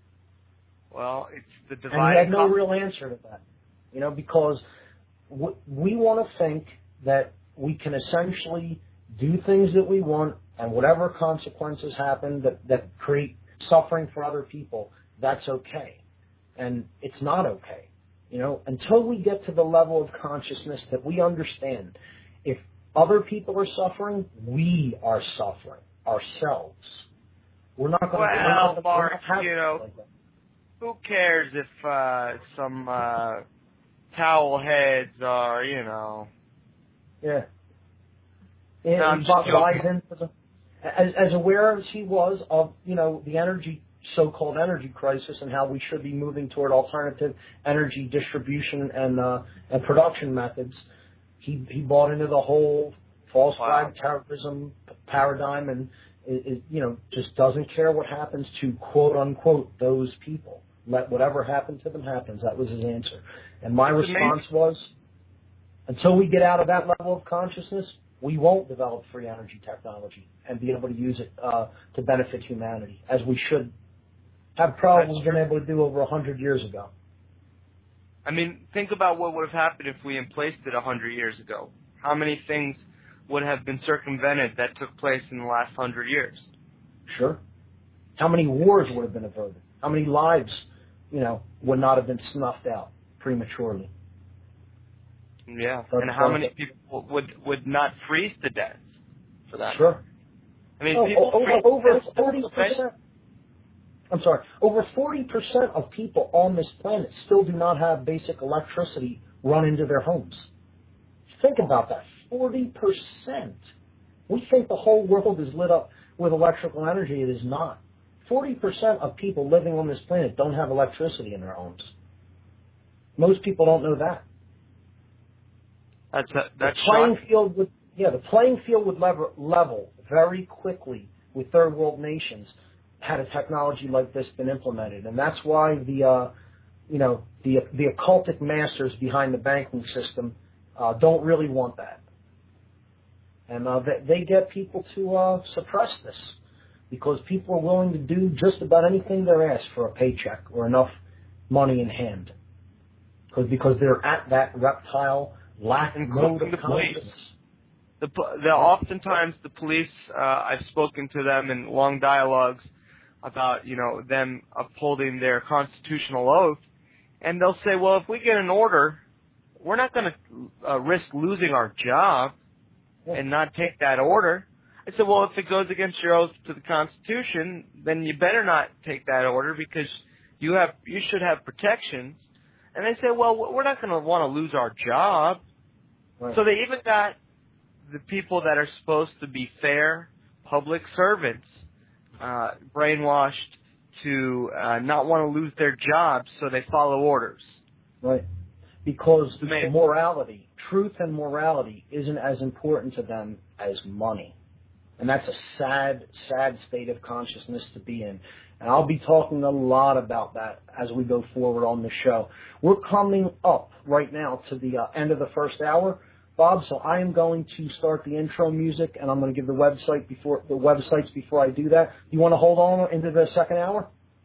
Well, it's the divide. And he had no real answer to that. You know, because w- we want to think that we can essentially do things that we want, and whatever consequences happen that, that create suffering for other people, that's okay. And it's not okay. You know, until we get to the level of consciousness that we understand, if other people are suffering, we are suffering ourselves. We're not going well, to. Mark, you know, like that. Who cares if uh, some uh, towel heads are, you know? Yeah. Yeah. No, I'm he just buys joking. into the, as as aware as he was of, you know, the energy. So-called energy crisis and how we should be moving toward alternative energy distribution and uh, and production methods. He he bought into the whole false flag Wow. terrorism paradigm and is, is, you know just doesn't care what happens to quote unquote those people. Let whatever happen to them happens. That was his answer. And my That's response amazing. was, until we get out of that level of consciousness, we won't develop free energy technology and be able to use it uh, to benefit humanity as we should have probably been able to do over a hundred years ago. I mean, think about what would have happened if we emplaced it a hundred years ago. How many things would have been circumvented that took place in the last hundred years? Sure. How many wars would have been averted? How many lives, you know, would not have been snuffed out prematurely? Yeah. But, and how uh, many people would would not freeze to death for that? Sure. I mean, Oh, people over freeze over to death. forty percent. I'm sorry, over forty percent of people on this planet still do not have basic electricity run into their homes. Think about that, forty percent. We think the whole world is lit up with electrical energy. It is not. forty percent of people living on this planet don't have electricity in their homes. Most people don't know that. That's a, that's the playing shocking. field would, yeah, the playing field would level, level very quickly with third world nations had a technology like this been implemented, and that's why the, uh, you know, the the occultic masters behind the banking system uh, don't really want that, and uh, they, they get people to uh, suppress this because people are willing to do just about anything they're asked for a paycheck or enough money in hand, because because they're at that reptile lack mode of the police. consciousness. The, the oftentimes the police, uh, I've spoken to them in long dialogues about, you know, them upholding their constitutional oath, and they'll say, well, if we get an order, we're not going to uh, risk losing our job Yeah. and not take that order. I said, well, if it goes against your oath to the Constitution, then you better not take that order because you have you should have protections. And they say, well, we're not going to want to lose our job. Right. So they even got the people that are supposed to be fair public servants uh, brainwashed to uh, not want to lose their jobs, so they follow orders. Right. Because Amazing. morality, truth and morality isn't as important to them as money. And that's a sad, sad state of consciousness to be in. And I'll be talking a lot about that as we go forward on the show. We're coming up right now to the uh, end of the first hour, Bob, so I am going to start the intro music, and I'm going to give the website before the websites before I do that. You want to hold on into the second hour?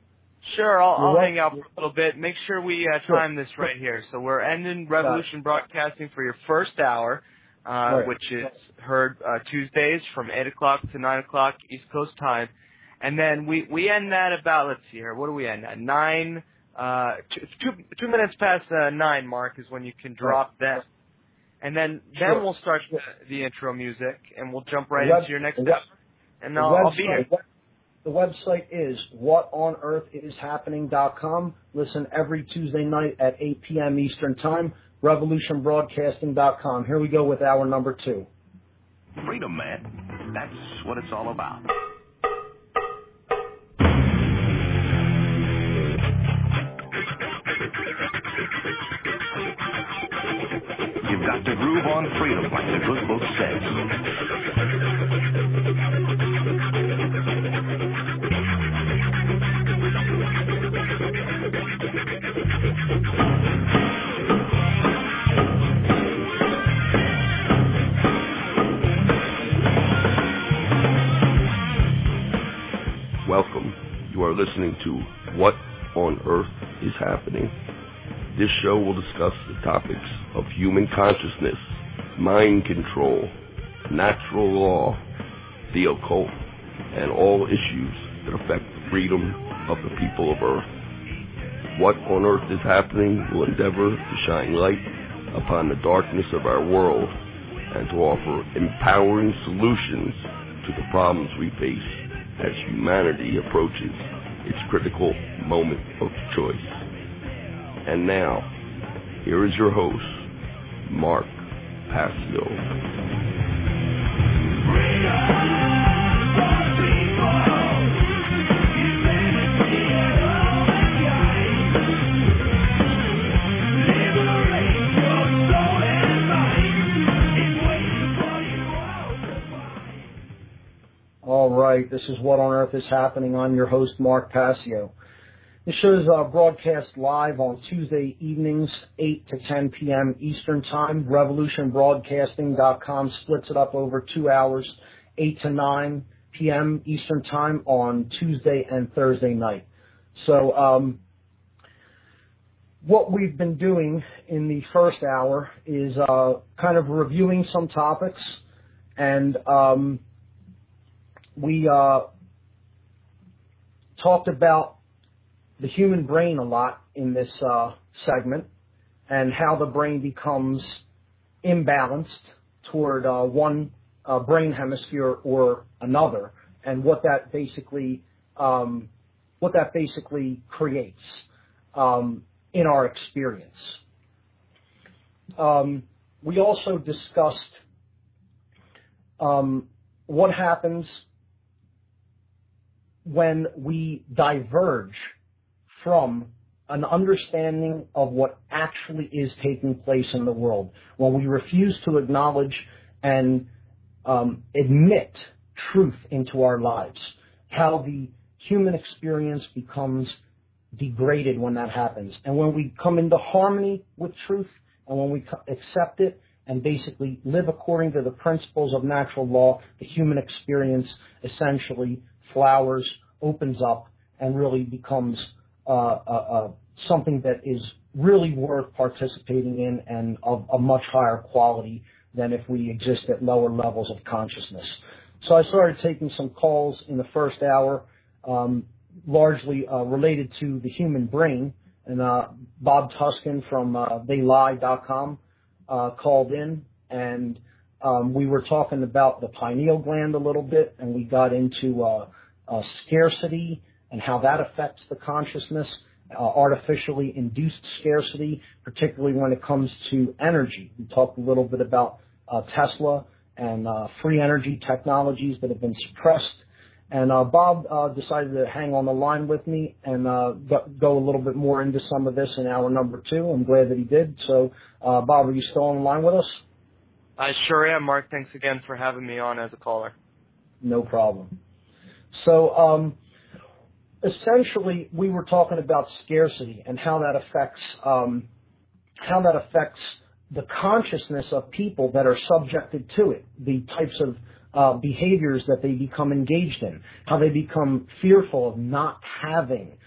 Sure, I'll, I'll You're hang out for a little bit. Make sure we uh, Sure. time this right here. So we're ending Revolution Broadcasting for your first hour, uh, Right. which is heard uh, Tuesdays from eight o'clock to nine o'clock East Coast time. And then we, we end that about, let's see here, what do we end at? Nine, uh, two, two, two minutes past uh, nine, Mark, is when you can drop Right. that. And then, Sure. then we'll start the, the intro music, and we'll jump right web, into your next the step. web, And the I'll, I'll be here. website- The website is what on earth is happening dot com. Listen every Tuesday night at eight p.m. Eastern Time, revolution broadcasting dot com. Here we go with hour number two. Freedom, man. That's what it's all about. You've got to groove on freedom, like the good book says. Welcome. You are listening to What on Earth is Happening. This show will discuss the topics of human consciousness, mind control, natural law, the occult, and all issues that affect the freedom of the people of Earth. What on Earth is Happening will endeavor to shine light upon the darkness of our world and to offer empowering solutions to the problems we face as humanity approaches its critical moment of choice. And now, here is your host, Mark Passio. All right, this is What on Earth is Happening. I'm your host, Mark Passio. This show is uh, broadcast live on Tuesday evenings, eight to ten p.m. Eastern Time. revolution broadcasting dot com splits it up over two hours, eight to nine p.m. Eastern Time on Tuesday and Thursday night. So um, what we've been doing in the first hour is uh, kind of reviewing some topics, and um, we uh, talked about the human brain a lot in this uh, segment, and how the brain becomes imbalanced toward uh, one uh, brain hemisphere or another, and what that basically um, what that basically creates um, in our experience. Um, we also discussed um, what happens when we diverge from an understanding of what actually is taking place in the world, when we refuse to acknowledge and um, admit truth into our lives, how the human experience becomes degraded when that happens. And when we come into harmony with truth, and when we accept it and basically live according to the principles of natural law, the human experience essentially flowers, opens up, and really becomes uh, uh, uh, something that is really worth participating in and of a much higher quality than if we exist at lower levels of consciousness. So I started taking some calls in the first hour, um, largely uh, related to the human brain, and uh, Bob Tuskin from uh, they lie dot com uh, called in, and um, we were talking about the pineal gland a little bit, and we got into uh, uh, scarcity and how that affects the consciousness, uh, artificially induced scarcity, particularly when it comes to energy. We talked a little bit about uh, Tesla and uh, free energy technologies that have been suppressed. And uh, Bob uh, decided to hang on the line with me and uh, go a little bit more into some of this in hour number two. I'm glad that he did. So, uh, Bob, are you still on the line with us? I sure am, Mark. Thanks again for having me on as a caller. No problem. So, um, essentially, we were talking about scarcity and how that affects um, how that affects the consciousness of people that are subjected to it, the types of uh, behaviors that they become engaged in, how they become fearful of not having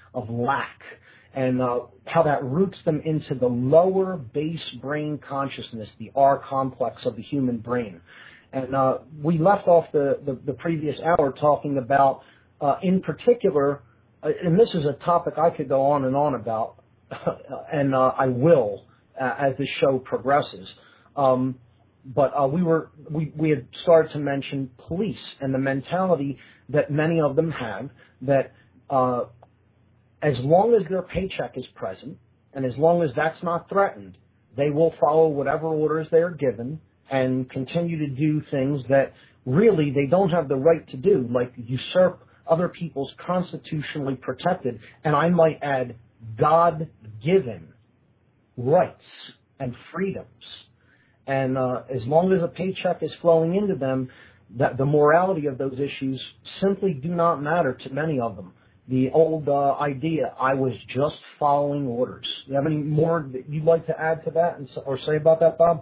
of lack, and uh, how that roots them into the lower base brain consciousness, the R complex of the human brain. And uh, we left off the, the, the previous hour talking about, uh, in particular, uh, and this is a topic I could go on and on about, and uh, I will uh, as the show progresses. Um, but uh, we were we, we had started to mention police and the mentality that many of them have, that uh, as long as their paycheck is present and as long as that's not threatened, they will follow whatever orders they are given and continue to do things that really they don't have the right to do, like usurp other people's constitutionally protected, and I might add, God-given rights and freedoms. And uh, as long as a paycheck is flowing into them, that the morality of those issues simply do not matter to many of them. The old uh, idea, I was just following orders. Do you have any more that you'd like to add to that and, or say about that, Bob?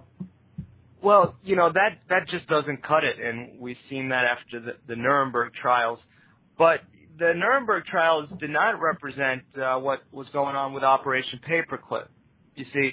Well, you know, that, that just doesn't cut it, and we've seen that after the, the Nuremberg trials. But the Nuremberg trials did not represent uh, what was going on with Operation Paperclip. You see,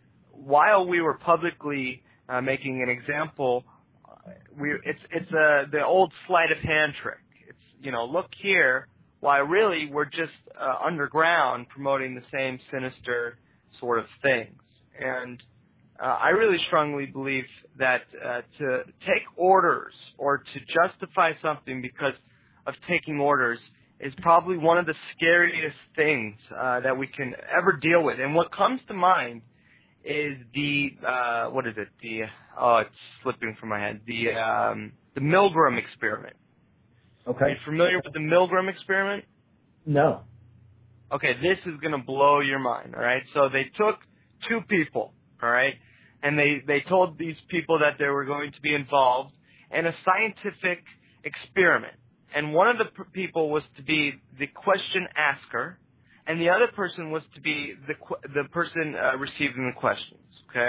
while we were publicly uh, making an example, we, it's, it's uh, the old sleight of hand trick. It's, you know, look here, while really we're just uh, underground promoting the same sinister sort of things. And Uh, I really strongly believe that uh, to take orders or to justify something because of taking orders is probably one of the scariest things uh, that we can ever deal with. And what comes to mind is the, uh, what is it, the, oh, it's slipping from my head, the, um, the Milgram experiment. Okay. Are you familiar with the Milgram experiment? No. Okay, this is going to blow your mind, all right? So they took two people, all right, and they, they told these people that they were going to be involved in a scientific experiment. And one of the p- people was to be the question asker, and the other person was to be the qu- the person uh, receiving the questions, okay?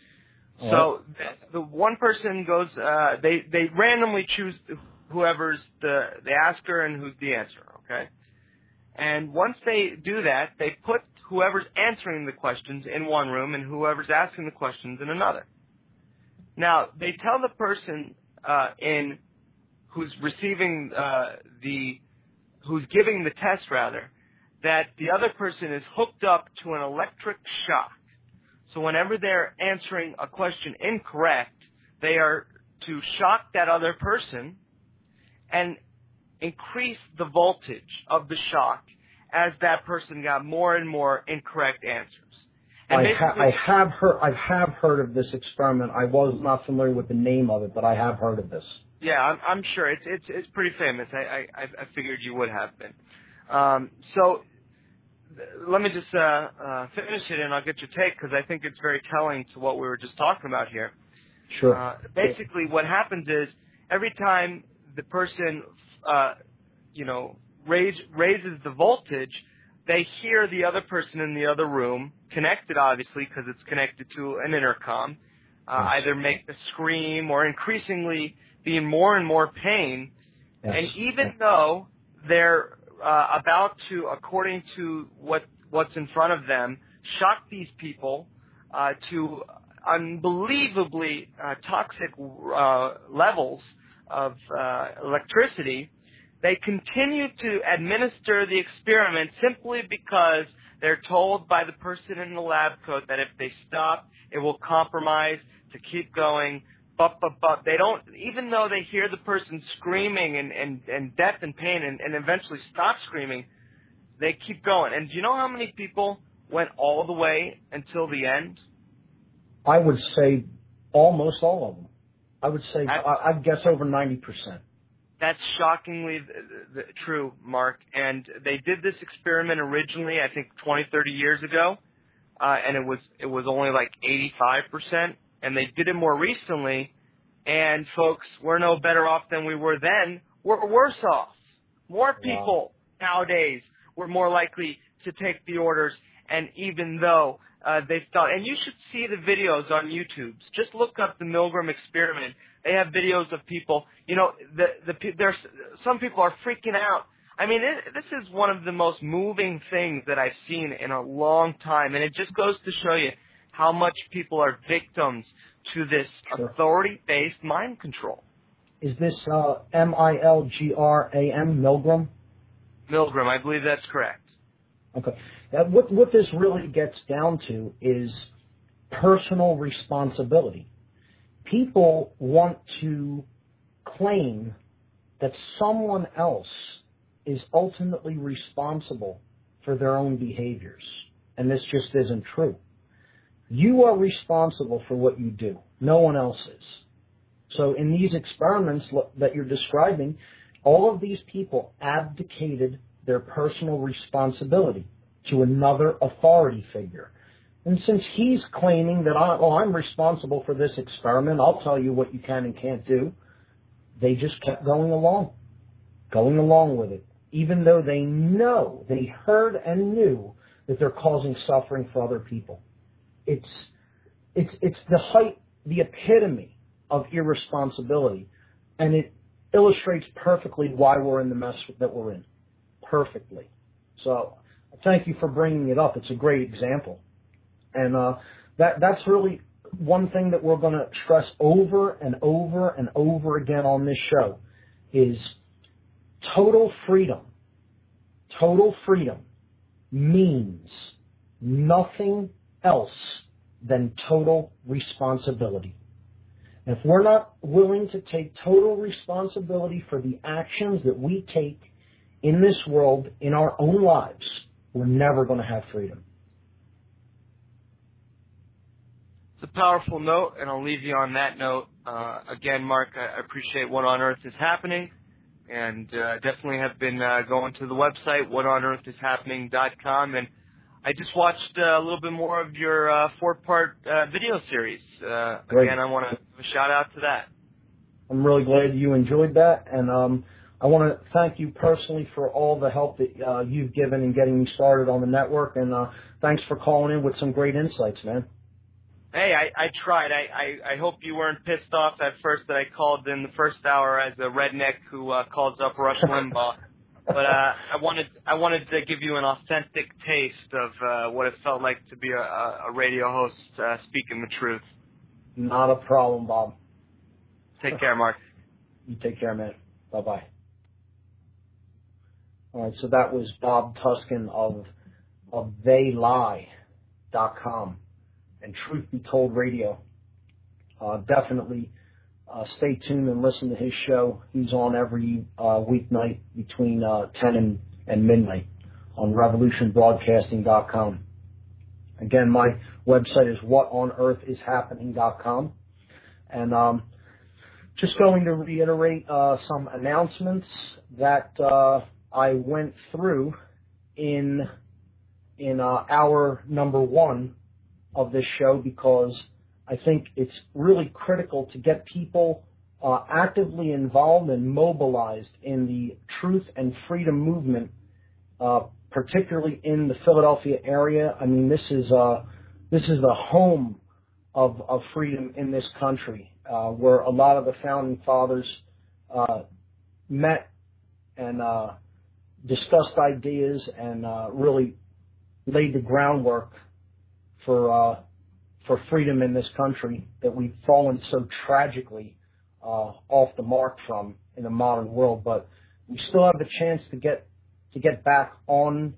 All so right. the, the one person goes, uh, they, they randomly choose whoever's the, the asker and who's the answer, okay? And once they do that, they put whoever's answering the questions in one room and whoever's asking the questions in another. Now, they tell the person uh, in who's receiving uh, the, who's giving the test, rather, that the other person is hooked up to an electric shock. So whenever they're answering a question incorrect, they are to shock that other person and increase the voltage of the shock as that person got more and more incorrect answers. And I, ha- I have heard I have heard of this experiment. I was not familiar with the name of it, but I have heard of this. Yeah, I'm, I'm sure it's it's it's pretty famous. I I, I figured you would have been. Um, so th- let me just uh, uh, finish it, and I'll get your take because I think it's very telling to what we were just talking about here. Sure. Uh, basically, what happens is every time the person, uh, you know, Raise, raises the voltage, they hear the other person in the other room, connected obviously because it's connected to an intercom, uh, yes. either make a scream or increasingly be in more and more pain. Yes. And even yes. though they're uh, about to, according to what what's in front of them, shock these people uh, to unbelievably uh, toxic uh, levels of uh, electricity, they continue to administer the experiment simply because they're told by the person in the lab coat that if they stop, it will compromise to keep going. But, but, but they don't, even though they hear the person screaming and, and, and death and pain and, and eventually stop screaming, they keep going. And do you know how many people went all the way until the end? I would say almost all of them. I would say, I, I'd guess over ninety percent. That's shockingly the, the, true, Mark. And they did this experiment originally, I think, twenty, thirty years ago, uh, and it was it was only like eighty-five percent. And they did it more recently, and folks, we're no better off than we were then. We're worse off. More people wow. nowadays were more likely to take the orders, and even though uh, they thought, and you should see the videos on YouTube. Just look up the Milgram experiment. They have videos of people, you know, the, the, there's, some people are freaking out I mean, it, this is one of the most moving things that I've seen in a long time, and it just goes to show you how much people are victims to this sure. authority-based mind control. Is this uh, M I L G R A M, Milgram? Milgram, I believe that's correct. Okay. Now, what, what this really gets down to is personal responsibility. People want to claim that someone else is ultimately responsible for their own behaviors, and this just isn't true. You are responsible for what you do. No one else is. So in these experiments that you're describing, all of these people abdicated their personal responsibility to another authority figure. And since he's claiming that, I, oh, I'm responsible for this experiment, I'll tell you what you can and can't do, they just kept going along, going along with it, even though they know, they heard and knew that they're causing suffering for other people. It's, it's, it's the height, the epitome of irresponsibility, and it illustrates perfectly why we're in the mess that we're in. Perfectly. So thank you for bringing it up. It's a great example. And uh, that that's really one thing that we're going to stress over and over and over again on this show is total freedom. Total freedom means nothing else than total responsibility. And if we're not willing to take total responsibility for the actions that we take in this world, in our own lives, we're never going to have freedom. It's a powerful note, and I'll leave you on that note. Uh, again, Mark, I appreciate What on Earth is Happening, and uh, definitely have been uh, going to the website, what on earth is happening dot com, and I just watched uh, a little bit more of your uh, four-part uh, video series. Uh, again, I want to give a shout-out to that. I'm really glad you enjoyed that, and um, I want to thank you personally for all the help that uh, you've given in getting me started on the network, and uh, thanks for calling in with some great insights, man. Hey, I, I tried. I, I, I hope you weren't pissed off at first that I called in the first hour as a redneck who uh, calls up Rush Limbaugh. But uh, I wanted I wanted to give you an authentic taste of uh, what it felt like to be a, a radio host uh, speaking the truth. Not a problem, Bob. Take care, Mark. You take care, man. Bye-bye. All right, so that was Bob Tuskin of, of they lie dot com and Truth Be Told Radio. Uh, definitely uh, stay tuned and listen to his show. He's on every uh, weeknight between uh, ten and, and midnight on revolution broadcasting dot com. Again, my website is what on earth is happening dot com. And um, just going to reiterate uh, some announcements that uh, I went through in in uh, hour number one of this show, because I think it's really critical to get people uh, actively involved and mobilized in the truth and freedom movement, uh, particularly in the Philadelphia area. I mean, this is uh, this is the home of, of freedom in this country, uh, where a lot of the founding fathers uh, met and uh, discussed ideas and uh, really laid the groundwork for uh, for freedom in this country that we've fallen so tragically uh, off the mark from in the modern world. But we still have a chance to get to get back on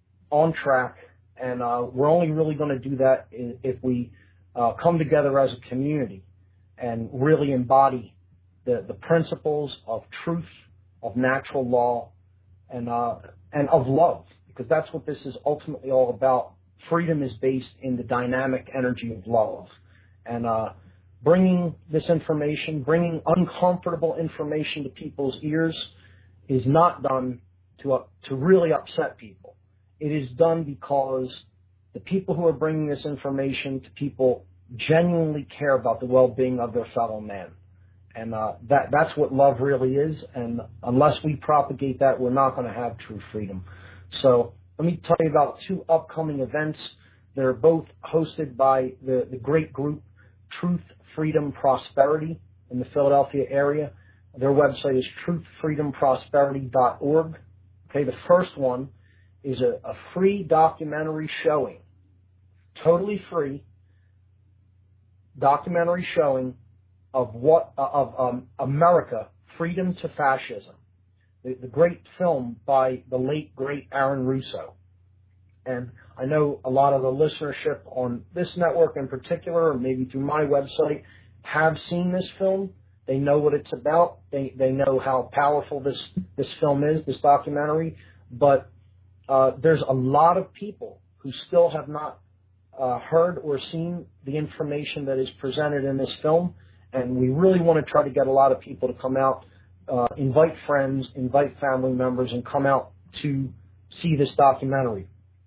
on track, and uh, we're only really going to do that if we uh, come together as a community and really embody the, the principles of truth, of natural law, and uh, and of love, because that's what this is ultimately all about. Freedom is based in the dynamic energy of love. And uh, bringing this information, bringing uncomfortable information to people's ears is not done to, uh, to really upset people. It is done because the people who are bringing this information to people genuinely care about the well-being of their fellow man. And uh, that, that's what love really is. And unless we propagate that, we're not going to have true freedom. So let me tell you about two upcoming events. They're both hosted by the, the great group Truth, Freedom, Prosperity in the Philadelphia area. Their website is truth freedom prosperity dot org. Okay, the first one is a, a free documentary showing, totally free documentary showing of what of um, America, Freedom to Fascism, the, the great film by the late great Aaron Russo. And I know a lot of the listenership on this network in particular, or maybe through my website, have seen this film. They know what it's about. They they know how powerful this, this film is, this documentary. But uh, there's a lot of people who still have not uh, heard or seen the information that is presented in this film. And we really want to try to get a lot of people to come out, uh, invite friends, invite family members, and come out to see this documentary.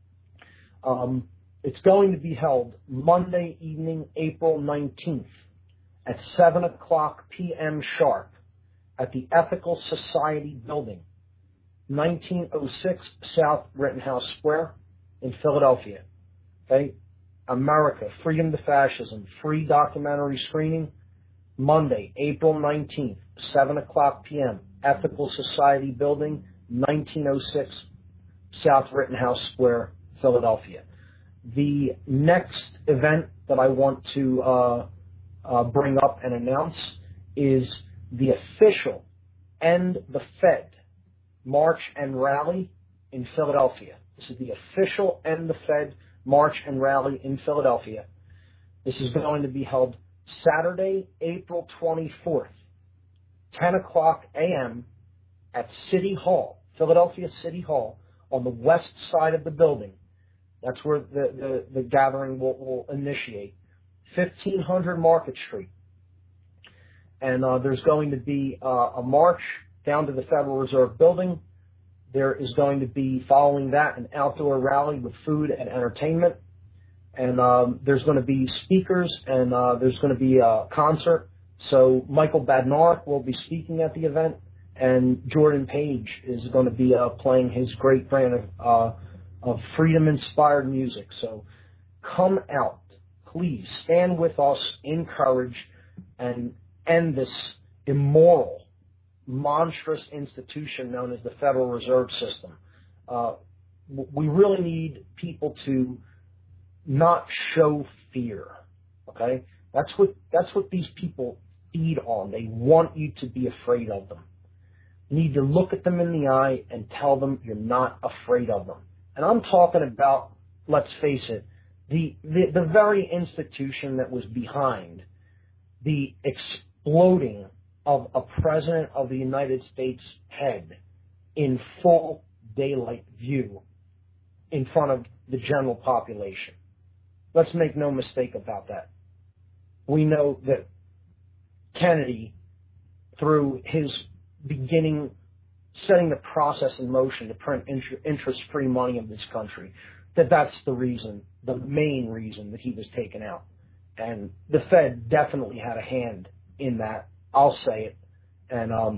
Um, it's going to be held Monday evening, April nineteenth at seven o'clock p.m. sharp at the Ethical Society Building, nineteen oh six South Rittenhouse Square in Philadelphia. Okay? America, Freedom to Fascism, free documentary screening, Monday, April nineteenth, seven o'clock p.m., Ethical Society Building, nineteen oh six South Rittenhouse Square, Philadelphia. The next event that I want to uh, uh, bring up and announce is the official End the Fed March and Rally in Philadelphia. This is the official End the Fed March and Rally in Philadelphia. This is going to be held Saturday, April twenty-fourth, ten o'clock a.m. at City Hall, Philadelphia City Hall, on the west side of the building. That's where the, the, the gathering will, will initiate. fifteen hundred Market Street. And uh, there's going to be uh, a march down to the Federal Reserve Building. There is going to be, following that, an outdoor rally with food and entertainment. And um, there's going to be speakers, and uh, there's going to be a concert. So Michael Badnarik will be speaking at the event, and Jordan Page is going to be uh, playing his great brand of, uh, of freedom-inspired music. So come out. Please stand with us in courage and end this immoral, monstrous institution known as the Federal Reserve System. Uh, we really need people to not show fear, okay? That's what that's what these people feed on. They want you to be afraid of them. You need to look at them in the eye and tell them you're not afraid of them. And I'm talking about, let's face it, the the, the very institution that was behind the exploding of a president of the United States head in full daylight view in front of the general population. Let's make no mistake about that. We know that Kennedy, through his beginning, setting the process in motion to print interest-free money in this country, that that's the reason, the main reason that he was taken out. And the Fed definitely had a hand in that. I'll say it. And um,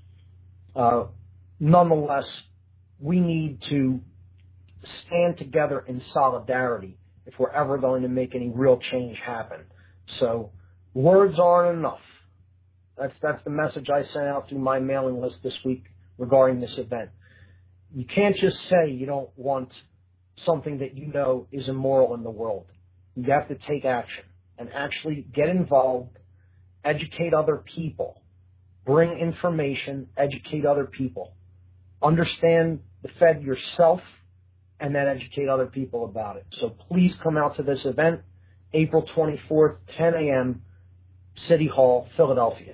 uh, nonetheless, we need to stand together in solidarity if we're ever going to make any real change happen. So words aren't enough. That's that's the message I sent out through my mailing list this week regarding this event. You can't just say you don't want something that you know is immoral in the world. You have to take action and actually get involved, educate other people, bring information, educate other people, understand the Fed yourself, and then educate other people about it. So please come out to this event, April twenty-fourth, ten a.m., City Hall, Philadelphia.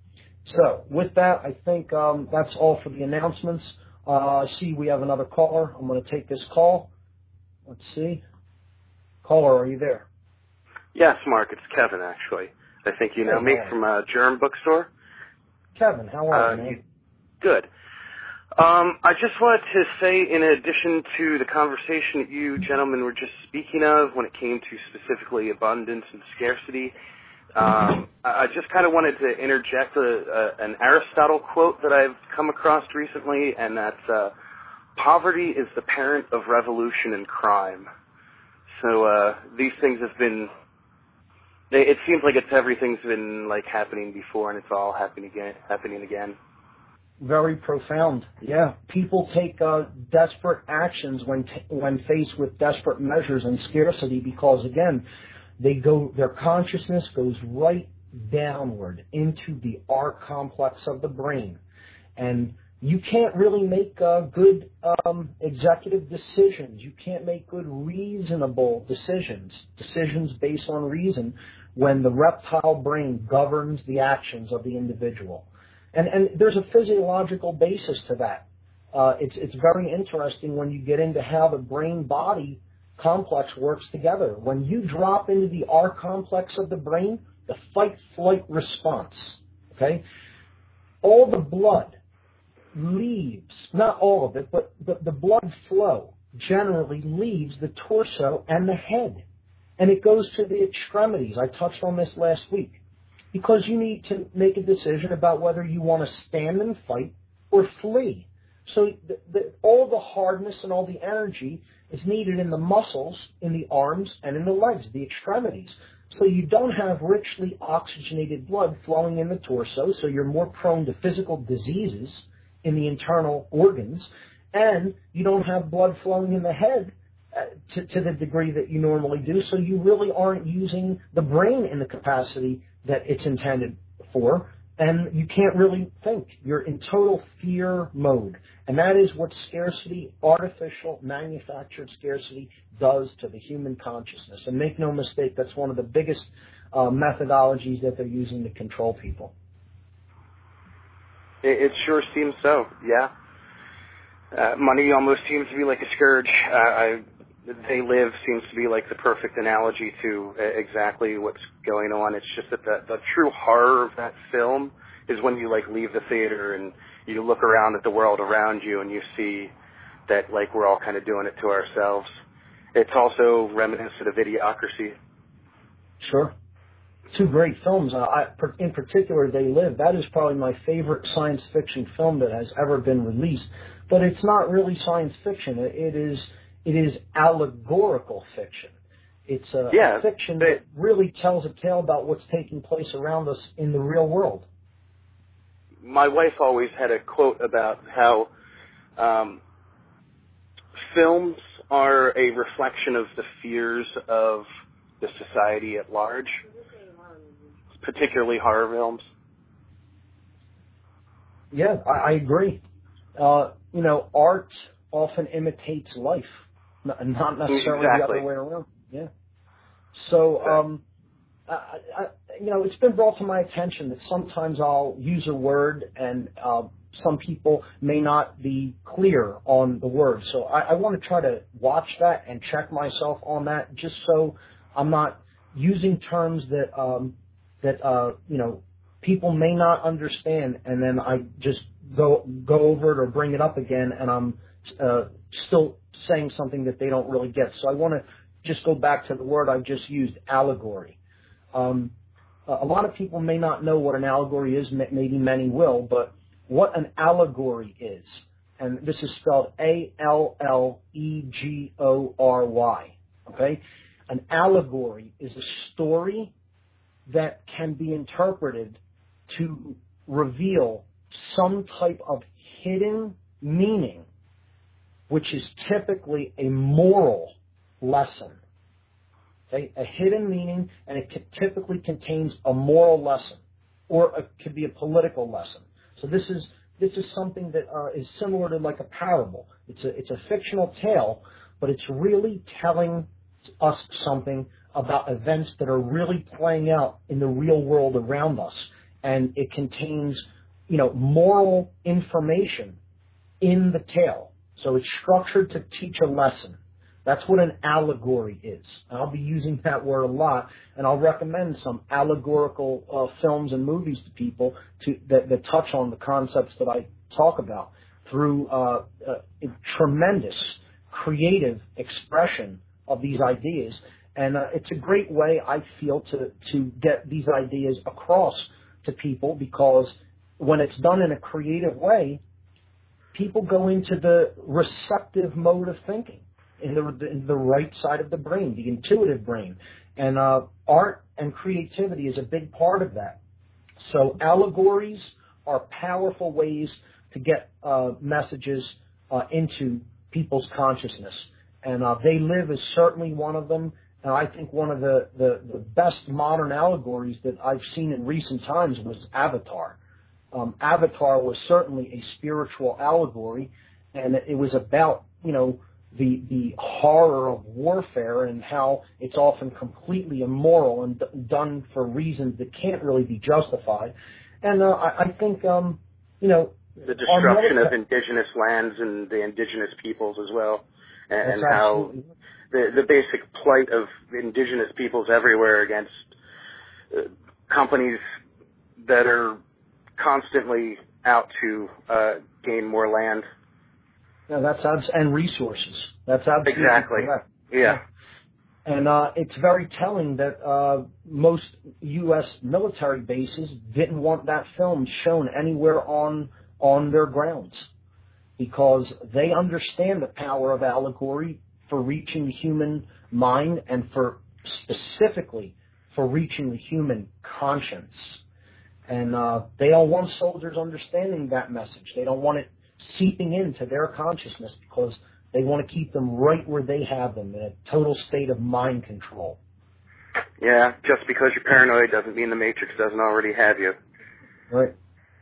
So with that, I think um, that's all for the announcements. Uh, I see we have another caller. I'm going to take this call. Let's see. Caller, are you there? Yes, Mark, it's Kevin, actually. I think you know hey, me man. from uh, Germ Bookstore. Kevin, how are uh, you, man? Good. Um, I just wanted to say, in addition to the conversation that you gentlemen were just speaking of when it came to specifically abundance and scarcity, um, I just kind of wanted to interject a, a, an Aristotle quote that I've come across recently, and that's, uh, poverty is the parent of revolution and crime. So uh, these things have been, they, it seems like it's everything's been like happening before, and it's all happening again. Happening again. Very profound. Yeah, people take uh, desperate actions when t- when faced with desperate measures and scarcity because, again, they go their consciousness goes right downward into the R complex of the brain, and you can't really make uh, good um, executive decisions. You can't make good reasonable decisions, decisions based on reason, when the reptile brain governs the actions of the individual. And, and there's a physiological basis to that. Uh, it's, it's very interesting when you get into how the brain-body complex works together. When you drop into the R complex of the brain, the fight-flight response, okay, all the blood leaves, not all of it, but the, the blood flow generally leaves the torso and the head. And it goes to the extremities. I touched on this last week. Because you need to make a decision about whether you want to stand and fight or flee. So the, the, all the hardness and all the energy is needed in the muscles, in the arms, and in the legs, the extremities. So you don't have richly oxygenated blood flowing in the torso, so you're more prone to physical diseases in the internal organs, and you don't have blood flowing in the head uh, to, to the degree that you normally do, so you really aren't using the brain in the capacity that it's intended for, and you can't really think. You're in total fear mode. And that is what scarcity, artificial, manufactured scarcity, does to the human consciousness. And make no mistake, that's one of the biggest uh, methodologies that they're using to control people. It, it sure seems so, yeah. Uh, money almost seems to be like a scourge. Uh, I They Live seems to be like the perfect analogy to exactly what's going on. It's just that the, the true horror of that film is when you like leave the theater and you look around at the world around you and you see that like we're all kind of doing it to ourselves. It's also reminiscent of Idiocracy. Sure. Two great films. Uh, I, in particular, They Live. That is probably my favorite science fiction film that has ever been released. But it's not really science fiction. It, it is... It is allegorical fiction. It's a yeah, fiction they, that really tells a tale about what's taking place around us in the real world. My wife always had a quote about how um, films are a reflection of the fears of the society at large, particularly horror films. Yeah, I, I agree. Uh, you know, art often imitates life. Not necessarily exactly. the other way around. Yeah. So, um, I, I, you know, it's been brought to my attention that sometimes I'll use a word and uh, some people may not be clear on the word. So I, I want to try to watch that and check myself on that, just so I'm not using terms that um, that uh, you know people may not understand, and then I just go go over it or bring it up again, and I'm uh, still saying something that they don't really get. So I want to just go back to the word I just used, allegory. Um, a lot of people may not know what an allegory is, maybe many will, but what an allegory is, and this is spelled A L L E G O R Y, okay? An allegory is a story that can be interpreted to reveal some type of hidden meaning, which is typically a moral lesson. Okay? A hidden meaning, and it typically contains a moral lesson, or it could be a political lesson. So this is this is something that uh, is similar to like a parable. It's a it's a fictional tale, but it's really telling us something about events that are really playing out in the real world around us, and it contains, you know, moral information in the tale. So it's structured to teach a lesson. That's what an allegory is. I'll be using that word a lot, and I'll recommend some allegorical uh, films and movies to people to, that, that touch on the concepts that I talk about through uh, a tremendous creative expression of these ideas. And uh, it's a great way, I feel, to, to get these ideas across to people, because when it's done in a creative way, people go into the receptive mode of thinking, in the, in the right side of the brain, the intuitive brain. And uh, art and creativity is a big part of that. So allegories are powerful ways to get uh, messages uh, into people's consciousness. And uh, They Live is certainly one of them. And I think one of the, the, the best modern allegories that I've seen in recent times was Avatar. Um, Avatar was certainly a spiritual allegory, and it was about, you know, the the horror of warfare and how it's often completely immoral and d- done for reasons that can't really be justified. And uh, I, I think, um, you know, the destruction military- of indigenous lands and the indigenous peoples as well, and, and That's how the the basic plight of indigenous peoples everywhere against uh, companies that are constantly out to uh, gain more land. Yeah, that's abs- and resources. That's absolutely exactly. correct. Yeah. And uh, it's very telling that uh, most U S military bases didn't want that film shown anywhere on on their grounds because they understand the power of allegory for reaching the human mind and for specifically for reaching the human conscience. And uh, they don't want soldiers understanding that message. They don't want it seeping into their consciousness because they want to keep them right where they have them in a total state of mind control. Yeah, just because you're paranoid doesn't mean the Matrix doesn't already have you. Right.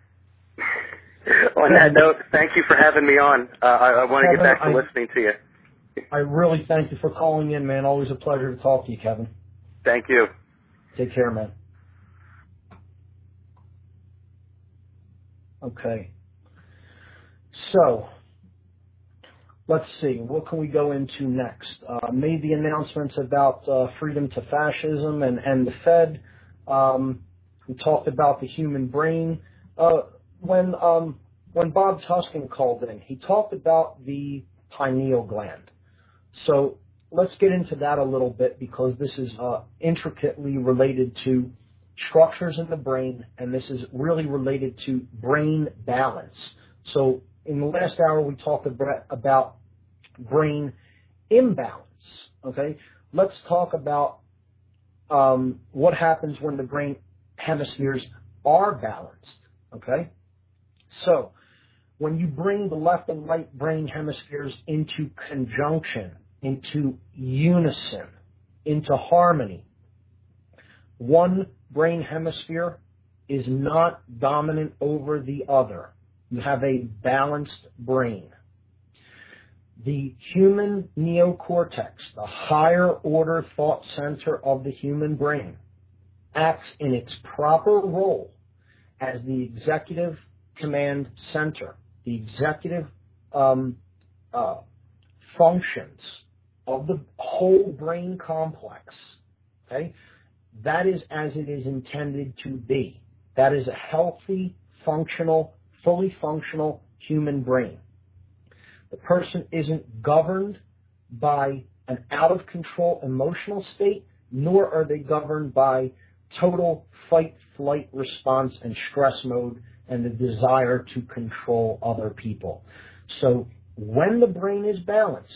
On that note, thank you for having me on. Uh, I, I want to get back to I, listening to you. I really thank you for calling in, man. Always a pleasure to talk to you, Kevin. Thank you. Take care, man. Okay. So, let's see. What can we go into next? Uh, made the announcements about uh, freedom to fascism and, and the Fed. Um, we talked about the human brain. Uh, when um, when Bob Tuskin called in, he talked about the pineal gland. So let's get into that a little bit because this is uh, intricately related to structures in the brain, and this is really related to brain balance. So in the last hour, we talked about brain imbalance, okay? Let's talk about um, what happens when the brain hemispheres are balanced, okay? So when you bring the left and right brain hemispheres into conjunction, into unison, into harmony, one brain hemisphere is not dominant over the other. You have a balanced brain. The human neocortex, the higher order thought center of the human brain, acts in its proper role as the executive command center. The executive um, uh, functions of the whole brain complex. Okay? That is as it is intended to be. That is a healthy, functional, fully functional human brain. The person isn't governed by an out-of-control emotional state, nor are they governed by total fight-flight response and stress mode and the desire to control other people. So when the brain is balanced,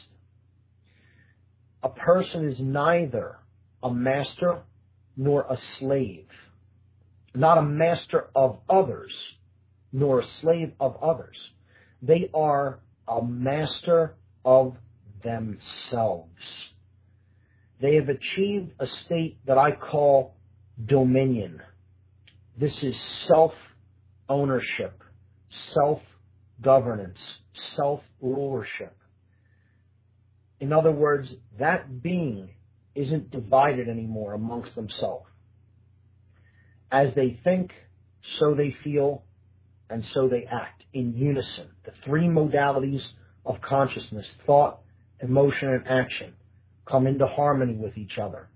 a person is neither a master nor a slave, not a master of others, nor a slave of others. They are a master of themselves. They have achieved a state that I call dominion. This is self-ownership, self-governance, self-rulership. In other words, that being isn't divided anymore amongst themselves. As they think, so they feel, and so they act in unison. The three modalities of consciousness, thought, emotion, and action, come into harmony with each other.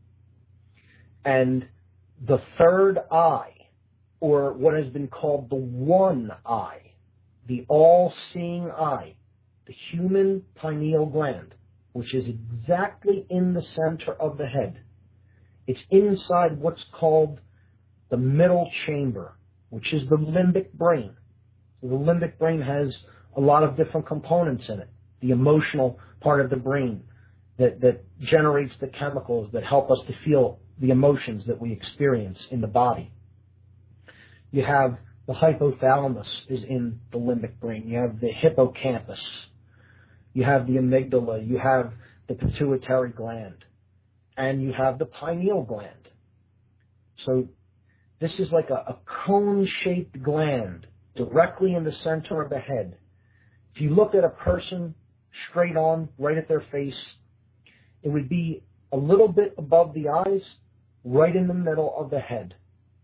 And the third eye, or what has been called the one eye, the all-seeing eye, the human pineal gland, which is exactly in the center of the head. It's inside what's called the middle chamber, which is the limbic brain. The limbic brain has a lot of different components in it. The emotional part of the brain that, that generates the chemicals that help us to feel the emotions that we experience in the body. You have the hypothalamus is in the limbic brain. You have the hippocampus. You have the amygdala. You have the pituitary gland. And you have the pineal gland. So this is like a, a cone-shaped gland directly in the center of the head. If you look at a person straight on, right at their face, it would be a little bit above the eyes, right in the middle of the head.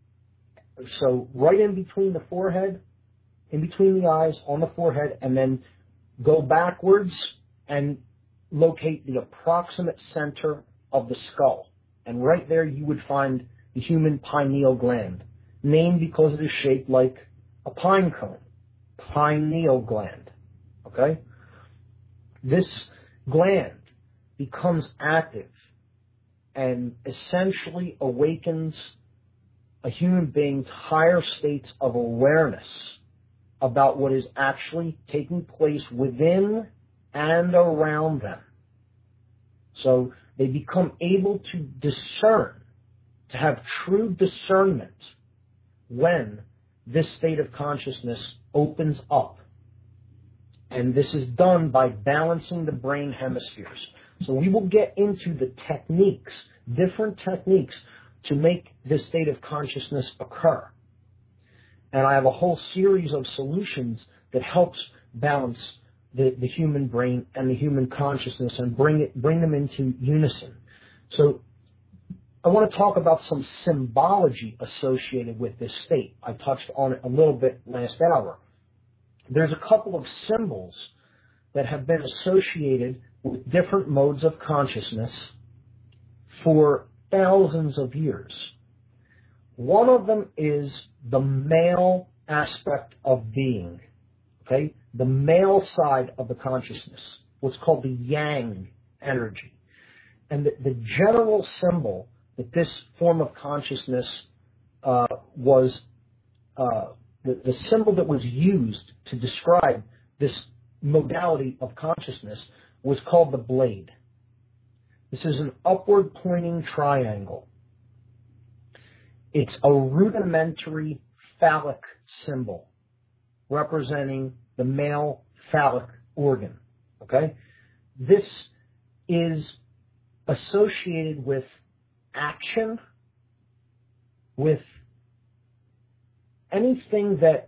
So right in between the forehead, in between the eyes, on the forehead, and then go backwards and locate the approximate center of the skull. And right there you would find the human pineal gland, named because it is shaped like a pine cone. Pineal gland. Okay? This gland becomes active and essentially awakens a human being's higher states of awareness about what is actually taking place within and around them. So they become able to discern, to have true discernment when this state of consciousness opens up. And this is done by balancing the brain hemispheres. So we will get into the techniques, different techniques, to make this state of consciousness occur. And I have a whole series of solutions that helps balance the, the human brain and the human consciousness and bring it, bring them into unison. So I want to talk about some symbology associated with this state. I touched on it a little bit last hour. There's a couple of symbols that have been associated with different modes of consciousness for thousands of years. One of them is the male aspect of being, okay? The male side of the consciousness, what's called the yang energy. And the, the general symbol that this form of consciousness uh, was, uh, the, the symbol that was used to describe this modality of consciousness was called the blade. This is an upward pointing triangle. It's a rudimentary phallic symbol representing the male phallic organ. Okay? This is associated with action, with anything that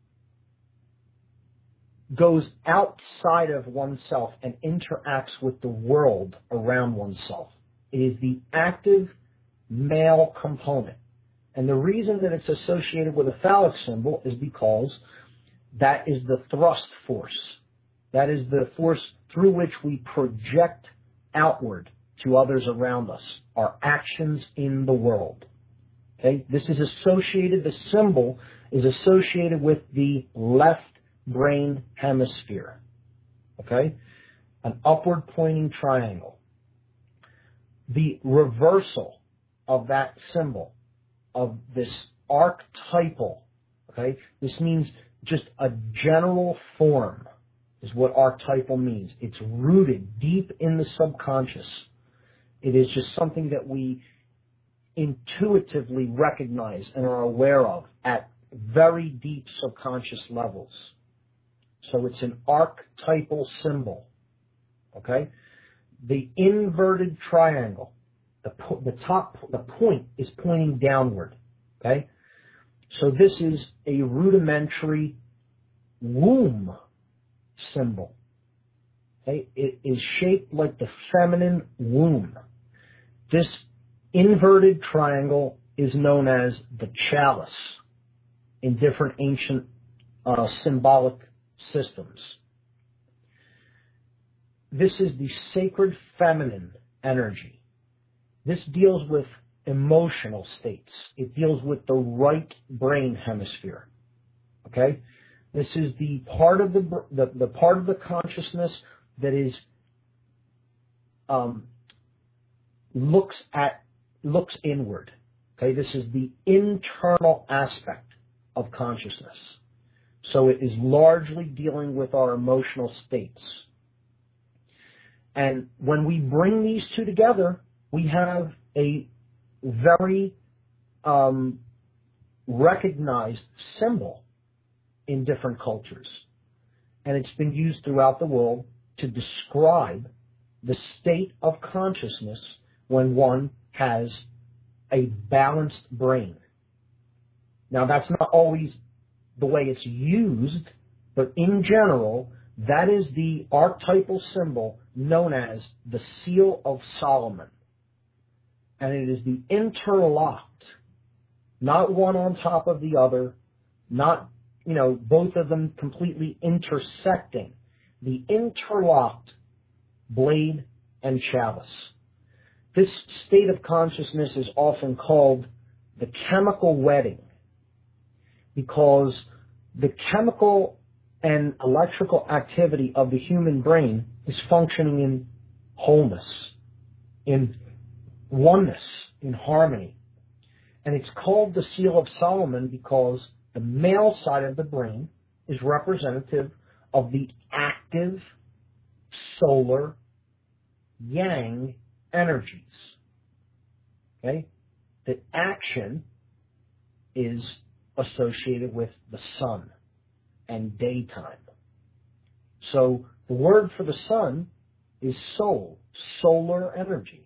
goes outside of oneself and interacts with the world around oneself. It is the active male component. And the reason that it's associated with a phallic symbol is because that is the thrust force. That is the force through which we project outward to others around us, our actions in the world. Okay? This is associated, the symbol is associated with the left brain hemisphere. Okay? An upward pointing triangle. The reversal of that symbol, of this archetypal, okay? This means just a general form is what archetypal means. It's rooted deep in the subconscious. It is just something that we intuitively recognize and are aware of at very deep subconscious levels. So it's an archetypal symbol, okay? The inverted triangle, the, po- the top, the point is pointing downward, okay? So this is a rudimentary womb symbol, okay? It is shaped like the feminine womb. This inverted triangle is known as the chalice in different ancient uh, symbolic systems. This is the sacred feminine energy. This deals with emotional states. It deals with the right brain hemisphere. Okay? This is the part of the the, the part of the consciousness that is um, looks at looks inward. Okay? This is the internal aspect of consciousness. So it is largely dealing with our emotional states. And when we bring these two together, we have a very um, recognized symbol in different cultures. And it's been used throughout the world to describe the state of consciousness when one has a balanced brain. Now, that's not always the way it's used, but in general, that is the archetypal symbol known as the Seal of Solomon. And it is the interlocked, not one on top of the other, not, you know, both of them completely intersecting, the interlocked blade and chalice. This state of consciousness is often called the chemical wedding, because the chemical and electrical activity of the human brain is functioning in wholeness, in oneness, in harmony. And it's called the Seal of Solomon because the male side of the brain is representative of the active solar yang energies. Okay? The action is associated with the sun and daytime. So the word for the sun is soul, solar energy.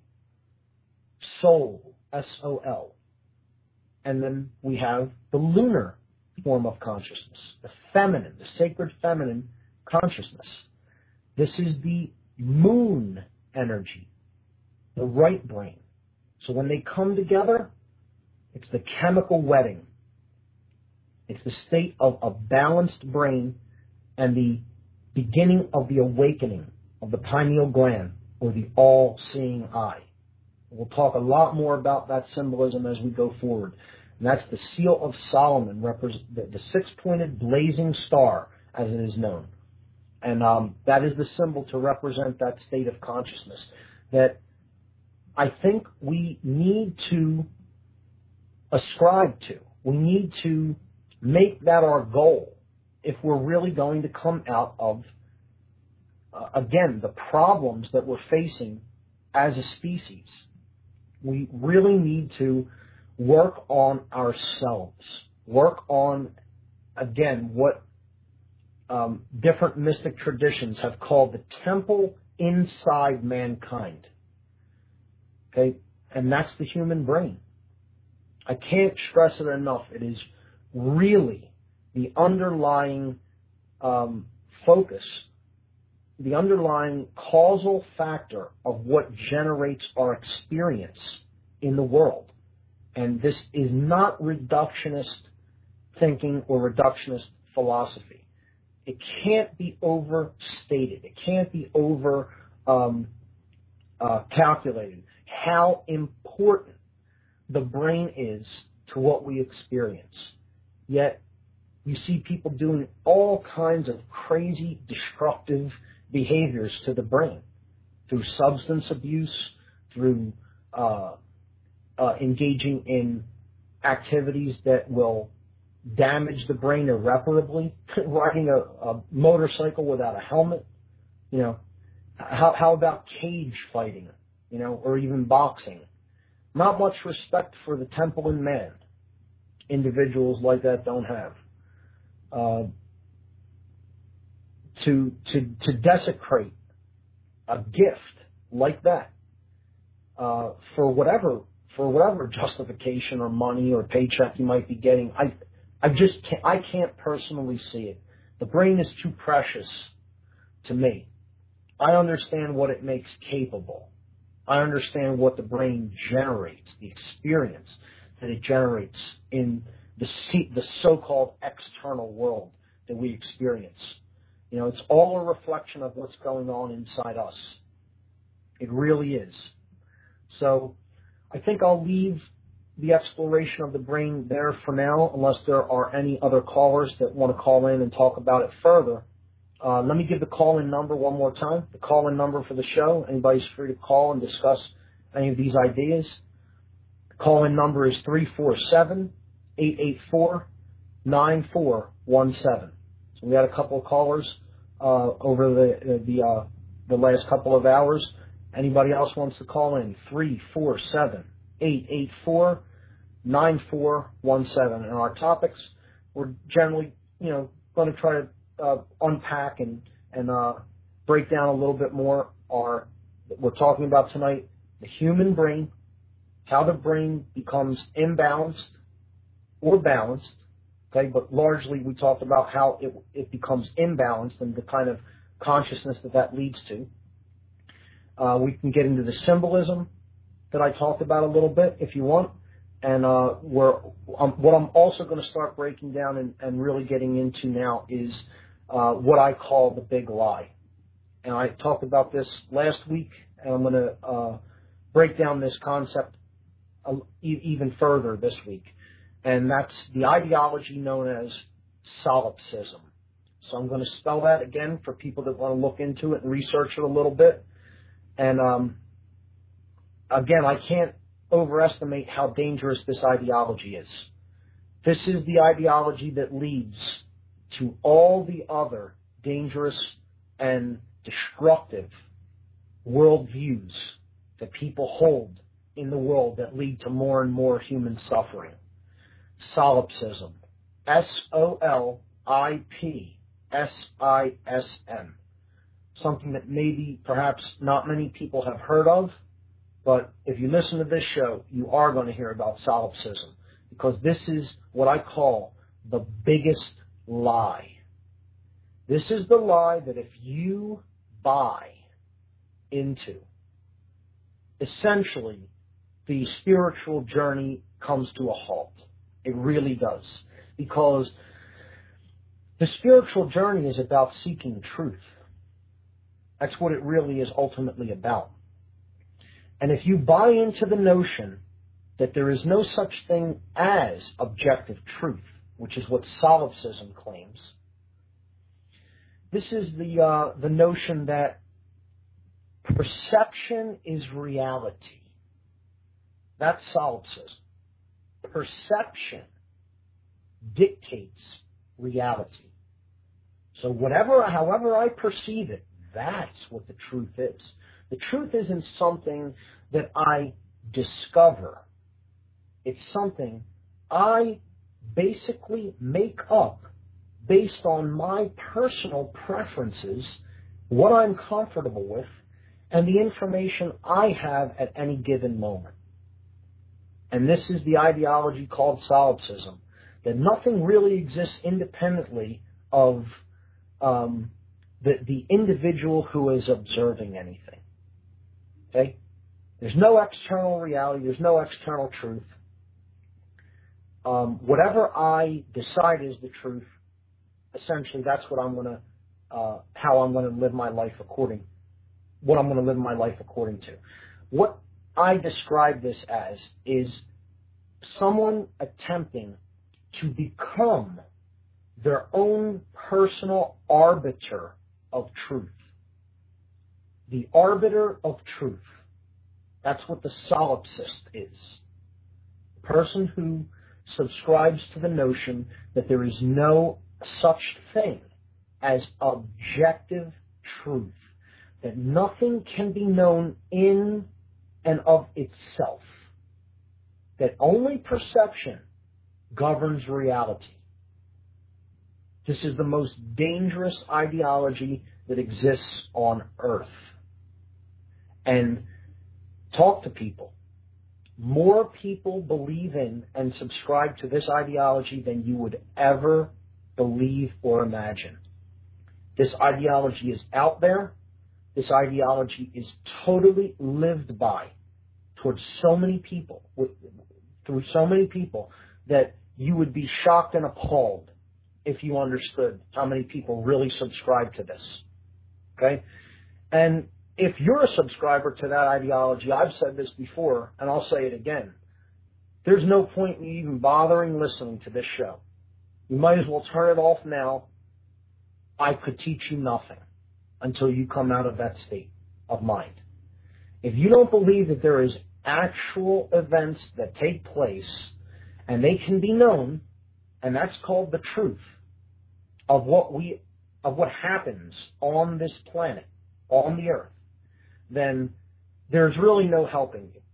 Soul, S O L. And then we have the lunar form of consciousness, the feminine, the sacred feminine consciousness. This is the moon energy, the right brain. So when they come together, it's the chemical wedding. It's the state of a balanced brain and the beginning of the awakening of the pineal gland, or the all-seeing eye. We'll talk a lot more about that symbolism as we go forward. And that's the Seal of Solomon, the six-pointed blazing star, as it is known. And um, that is the symbol to represent that state of consciousness that I think we need to ascribe to. We need to make that our goal if we're really going to come out of, uh, again, the problems that we're facing as a species. We really need to work on ourselves, work on, again, what um, different mystic traditions have called the temple inside mankind. Okay? And that's the human brain. I can't stress it enough. It is really the underlying um, focus, the underlying causal factor of what generates our experience in the world. And this is not reductionist thinking or reductionist philosophy. It can't be overstated. It can't be over um, uh, calculated how important the brain is to what we experience. Yet you see people doing all kinds of crazy, destructive behaviors to the brain through substance abuse, through uh, uh, engaging in activities that will damage the brain irreparably, riding a, a motorcycle without a helmet. You know, how, how about cage fighting, you know, or even boxing? Not much respect for the temple in man. Individuals like that don't have. Uh, to to to desecrate a gift like that uh, for whatever for whatever justification or money or paycheck you might be getting, I I just can't, I can't personally see it. The brain is too precious to me. I understand what it makes capable. I understand what the brain generates, the experience that it generates in the the so-called external world that we experience. You know, it's all a reflection of what's going on inside us. It really is. So I think I'll leave the exploration of the brain there for now, unless there are any other callers that want to call in and talk about it further. Uh, let me give the call-in number one more time. The call-in number for the show. Anybody's free to call and discuss any of these ideas. The call-in number is three four seven, eight eight four, nine four one seven. So we had a couple of callers uh, over the the uh, the last couple of hours. Anybody else wants to call in? three four seven, eight eight four, nine four one seven. And our topics, we're generally, you know, going to try to uh, unpack and, and uh, break down a little bit more. Are we're talking about tonight the human brain, how the brain becomes imbalanced or balanced. Okay, but largely we talked about how it, it becomes imbalanced and the kind of consciousness that that leads to. Uh, we can get into the symbolism that I talked about a little bit if you want. And uh, we're, um, what I'm also going to start breaking down and, and really getting into now is uh, what I call the big lie. And I talked about this last week, and I'm going to uh, break down this concept uh, e- even further this week. And that's the ideology known as solipsism. So I'm going to spell that again for people that want to look into it and research it a little bit. And um, again, I can't overestimate how dangerous this ideology is. This is the ideology that leads to all the other dangerous and destructive worldviews that people hold in the world that lead to more and more human suffering. Solipsism. S O L I P S I S M. Something that maybe perhaps not many people have heard of, but if you listen to this show, you are going to hear about solipsism, because this is what I call the biggest lie. This is the lie that if you buy into, essentially the spiritual journey comes to a halt. It really does. Because the spiritual journey is about seeking truth. That's what it really is ultimately about. And if you buy into the notion that there is no such thing as objective truth, which is what solipsism claims, this is the uh, the notion that perception is reality. That's solipsism. Perception dictates reality. So whatever, however I perceive it, that's what the truth is. The truth isn't something that I discover. It's something I basically make up based on my personal preferences, what I'm comfortable with, and the information I have at any given moment. And this is the ideology called solipsism, that nothing really exists independently of um, the, the individual who is observing anything. Okay? There's no external reality. There's no external truth. Um, whatever I decide is the truth, essentially that's what I'm going to, uh, how I'm going to live my life according, what I'm going to live my life according to. What I describe this as is someone attempting to become their own personal arbiter of truth. The arbiter of truth. That's what the solipsist is. The person who subscribes to the notion that there is no such thing as objective truth, that nothing can be known in and of itself, that only perception governs reality. This is the most dangerous ideology that exists on earth. And talk to people. More people believe in and subscribe to this ideology than you would ever believe or imagine. This ideology is out there. This ideology is totally lived by towards so many people, through so many people, that you would be shocked and appalled if you understood how many people really subscribe to this. Okay? And if you're a subscriber to that ideology, I've said this before, and I'll say it again, there's no point in you even bothering listening to this show. You might as well turn it off now. I could teach you nothing until you come out of that state of mind. If you don't believe that there is actual events that take place and they can be known, and that's called the truth of what we, of what happens on this planet, on the earth, then there's really no helping you.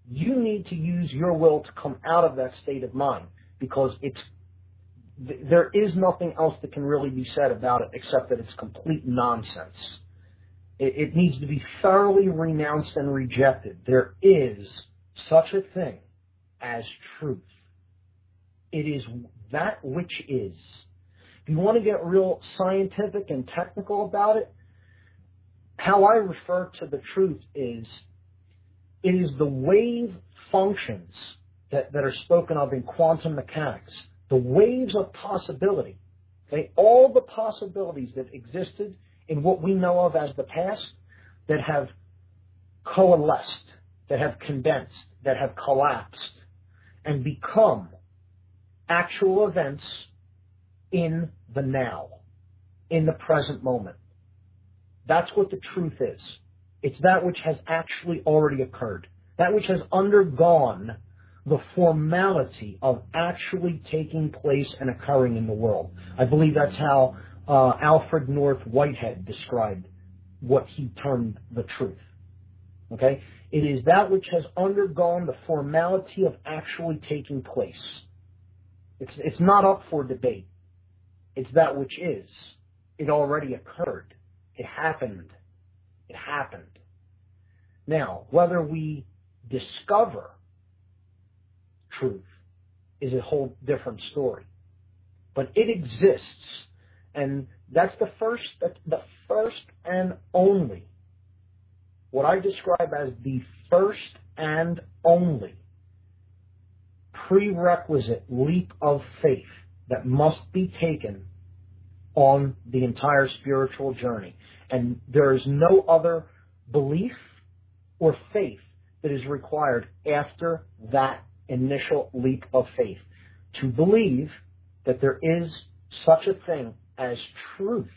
you need to use your will to come out of that state of mind, because it's there is nothing else that can really be said about it except that it's complete nonsense. It, it needs to be thoroughly renounced and rejected. There is such a thing as truth. It is that which is. If you want to get real scientific and technical about it, how I refer to the truth is, it is the wave functions that, that are spoken of in quantum mechanics, the waves of possibility. Okay? All the possibilities that existed in what we know of as the past that have coalesced, that have condensed, that have collapsed, and become actual events in the now, in the present moment. That's what the truth is. It's that which has actually already occurred, that which has undergone the formality of actually taking place and occurring in the world. I believe that's how uh, Alfred North Whitehead described what he termed the truth. Okay? It is that which has undergone the formality of actually taking place. It's, it's not up for debate. It's that which is. It already occurred. It happened. It happened. Now, whether we discover truth is a whole different story. But it exists, and that's the first, the first and only, what I describe as the first and only prerequisite leap of faith that must be taken on the entire spiritual journey. And there is no other belief or faith that is required after that initial leap of faith, to believe that there is such a thing as truth.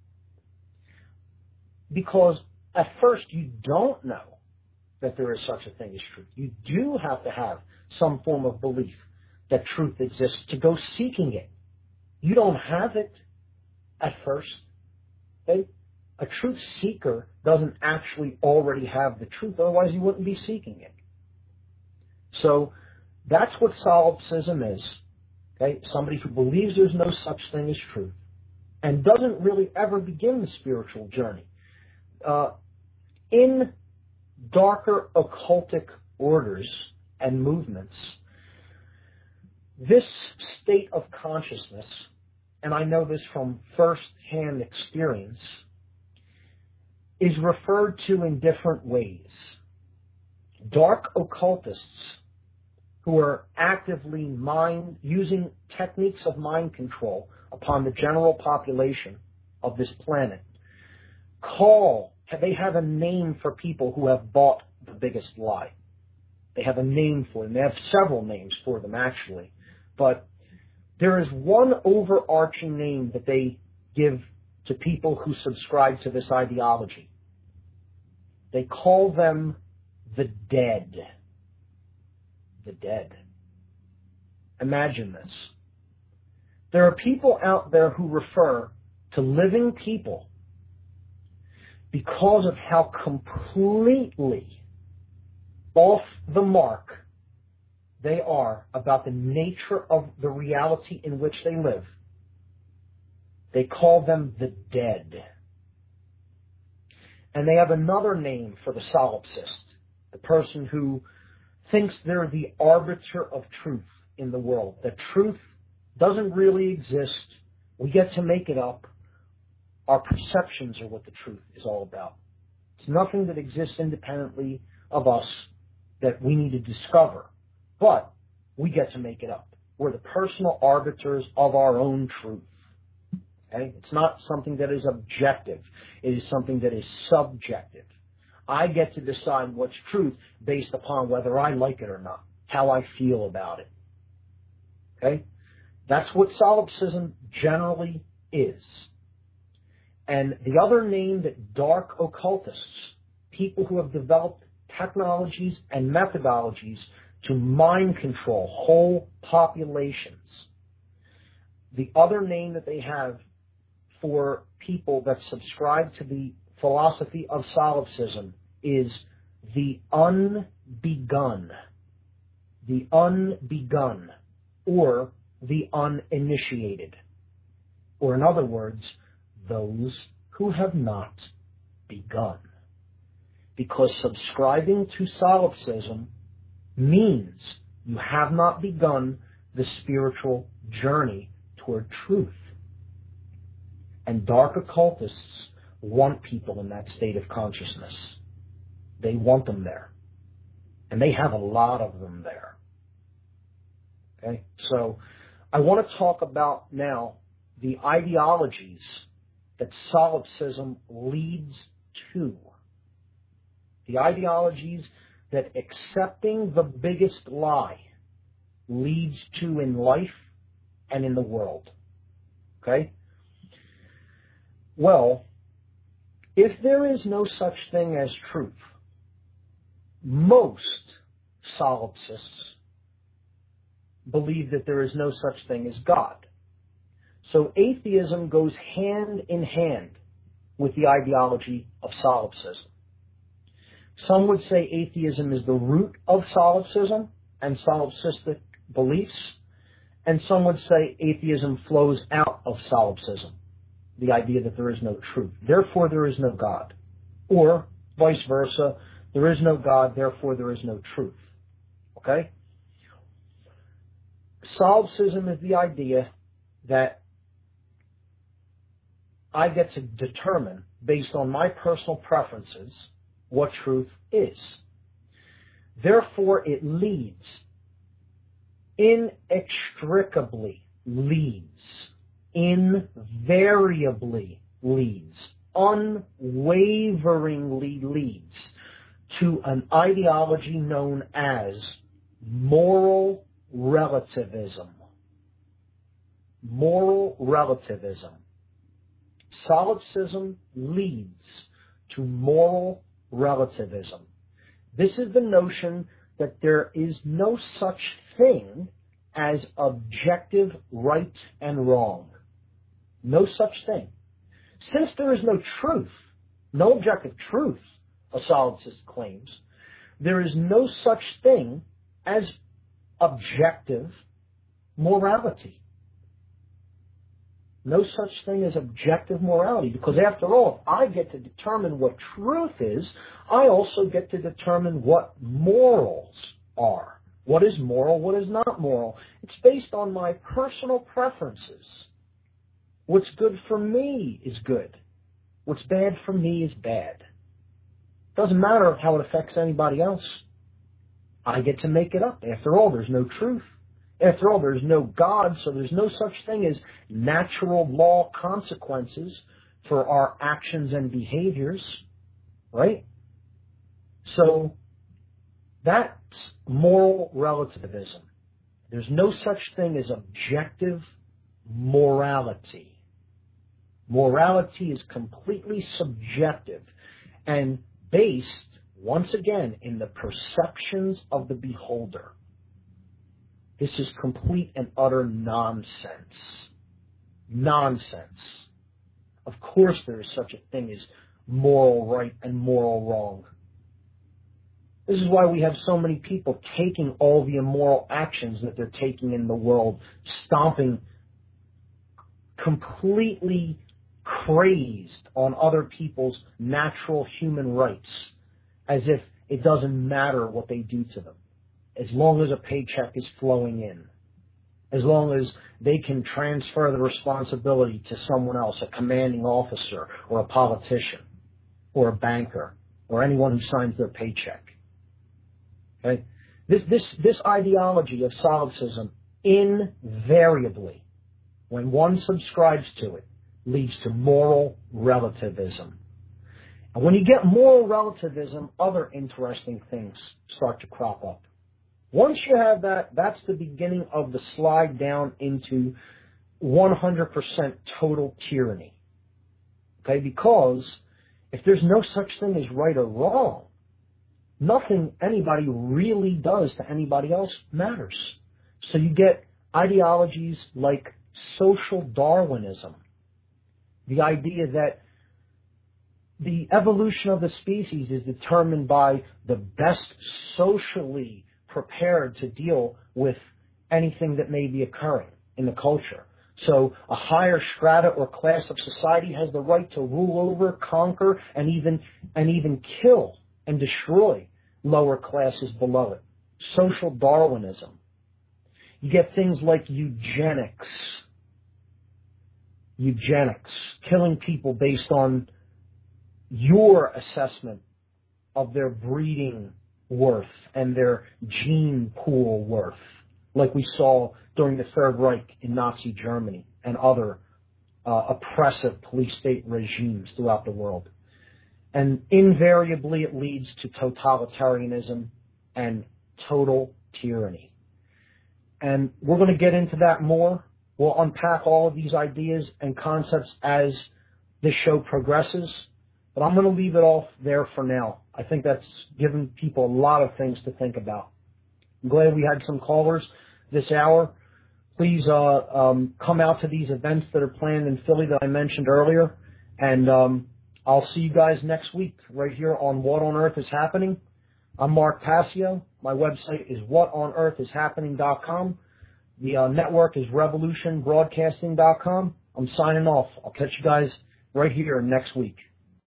Because at first you don't know that there is such a thing as truth. You do have to have some form of belief that truth exists to go seeking it. You don't have it at first. Okay? A truth seeker doesn't actually already have the truth, otherwise he wouldn't be seeking it. So that's what solipsism is. Okay? Somebody who believes there's no such thing as truth and doesn't really ever begin the spiritual journey. Uh, in darker occultic orders and movements, this state of consciousness, and I know this from first-hand experience, is referred to in different ways. Dark occultists who are actively mind, using techniques of mind control upon the general population of this planet, call, they have a name for people who have bought the biggest lie. They have a name for them. They have several names for them, actually. But there is one overarching name that they give to people who subscribe to this ideology. They call them the dead. The dead. Imagine this. There are people out there who refer to living people because of how completely off the mark they are about the nature of the reality in which they live. They call them the dead. And they have another name for the solipsist, the person who thinks they're the arbiter of truth in the world, that truth doesn't really exist. We get to make it up. Our perceptions are what the truth is all about. It's nothing that exists independently of us that we need to discover. But we get to make it up. We're the personal arbiters of our own truth. Okay? It's not something that is objective. It is something that is subjective. I get to decide what's truth based upon whether I like it or not, how I feel about it. Okay? That's what solipsism generally is. And the other name that dark occultists, people who have developed technologies and methodologies to mind control whole populations, the other name that they have for people that subscribe to the philosophy of solipsism is the unbegun, the unbegun, or the uninitiated, or in other words, those who have not begun. Because subscribing to solipsism means you have not begun the spiritual journey toward truth. And dark occultists want people in that state of consciousness. They want them there. And they have a lot of them there. Okay? So I want to talk about now the ideologies that solipsism leads to. The ideologies that accepting the biggest lie leads to in life and in the world. Okay? Well, if there is no such thing as truth, most solipsists believe that there is no such thing as God. So atheism goes hand in hand with the ideology of solipsism. Some would say atheism is the root of solipsism and solipsistic beliefs, and some would say atheism flows out of solipsism, the idea that there is no truth. Therefore, there is no God. Or vice versa, there is no God, therefore there is no truth. Okay? Solipsism is the idea that I get to determine, based on my personal preferences, what truth is. Therefore, it leads, inextricably leads, invariably leads, unwaveringly leads to an ideology known as moral relativism. Moral relativism. Solipsism leads to moral relativism. This is the notion that there is no such thing as objective right and wrong. No such thing. Since there is no truth, no objective truth, a solipsist claims, there is no such thing as objective morality. No such thing as objective morality, because after all, if I get to determine what truth is, I also get to determine what morals are. What is moral, what is not moral? It's based on my personal preferences. What's good for me is good. What's bad for me is bad. Doesn't matter how it affects anybody else. I get to make it up. After all, there's no truth. After all, there's no God, so there's no such thing as natural law consequences for our actions and behaviors, right? So that's moral relativism. There's no such thing as objective morality. Morality is completely subjective and based, once again, in the perceptions of the beholder. This is complete and utter nonsense. Nonsense. Of course there is such a thing as moral right and moral wrong. This is why we have so many people taking all the immoral actions that they're taking in the world, stomping completely crazed on other people's natural human rights, as if it doesn't matter what they do to them, as long as a paycheck is flowing in, as long as they can transfer the responsibility to someone else, a commanding officer or a politician or a banker or anyone who signs their paycheck. Okay? This, this, this ideology of solipsism invariably, when one subscribes to it, leads to moral relativism. And when you get moral relativism, other interesting things start to crop up. Once you have that, that's the beginning of the slide down into one hundred percent total tyranny. Okay, because if there's no such thing as right or wrong, nothing anybody really does to anybody else matters. So you get ideologies like social Darwinism, the idea that the evolution of the species is determined by the best socially prepared to deal with anything that may be occurring in the culture. So a higher strata or class of society has the right to rule over, conquer, and even and even kill and destroy lower classes below it. Social Darwinism. You get things like eugenics. Eugenics, killing people based on your assessment of their breeding worth and their gene pool worth, like we saw during the Third Reich in Nazi Germany and other uh, oppressive police state regimes throughout the world. And invariably it leads to totalitarianism and total tyranny. And we're going to get into that more. We'll unpack all of these ideas and concepts as this show progresses. But I'm going to leave it all there for now. I think that's given people a lot of things to think about. I'm glad we had some callers this hour. Please uh, um, come out to these events that are planned in Philly that I mentioned earlier. And um, I'll see you guys next week right here on What on Earth is Happening. I'm Mark Passio. My website is what on earth is happening dot com. The uh, network is revolution broadcasting dot com. I'm signing off. I'll catch you guys right here next week.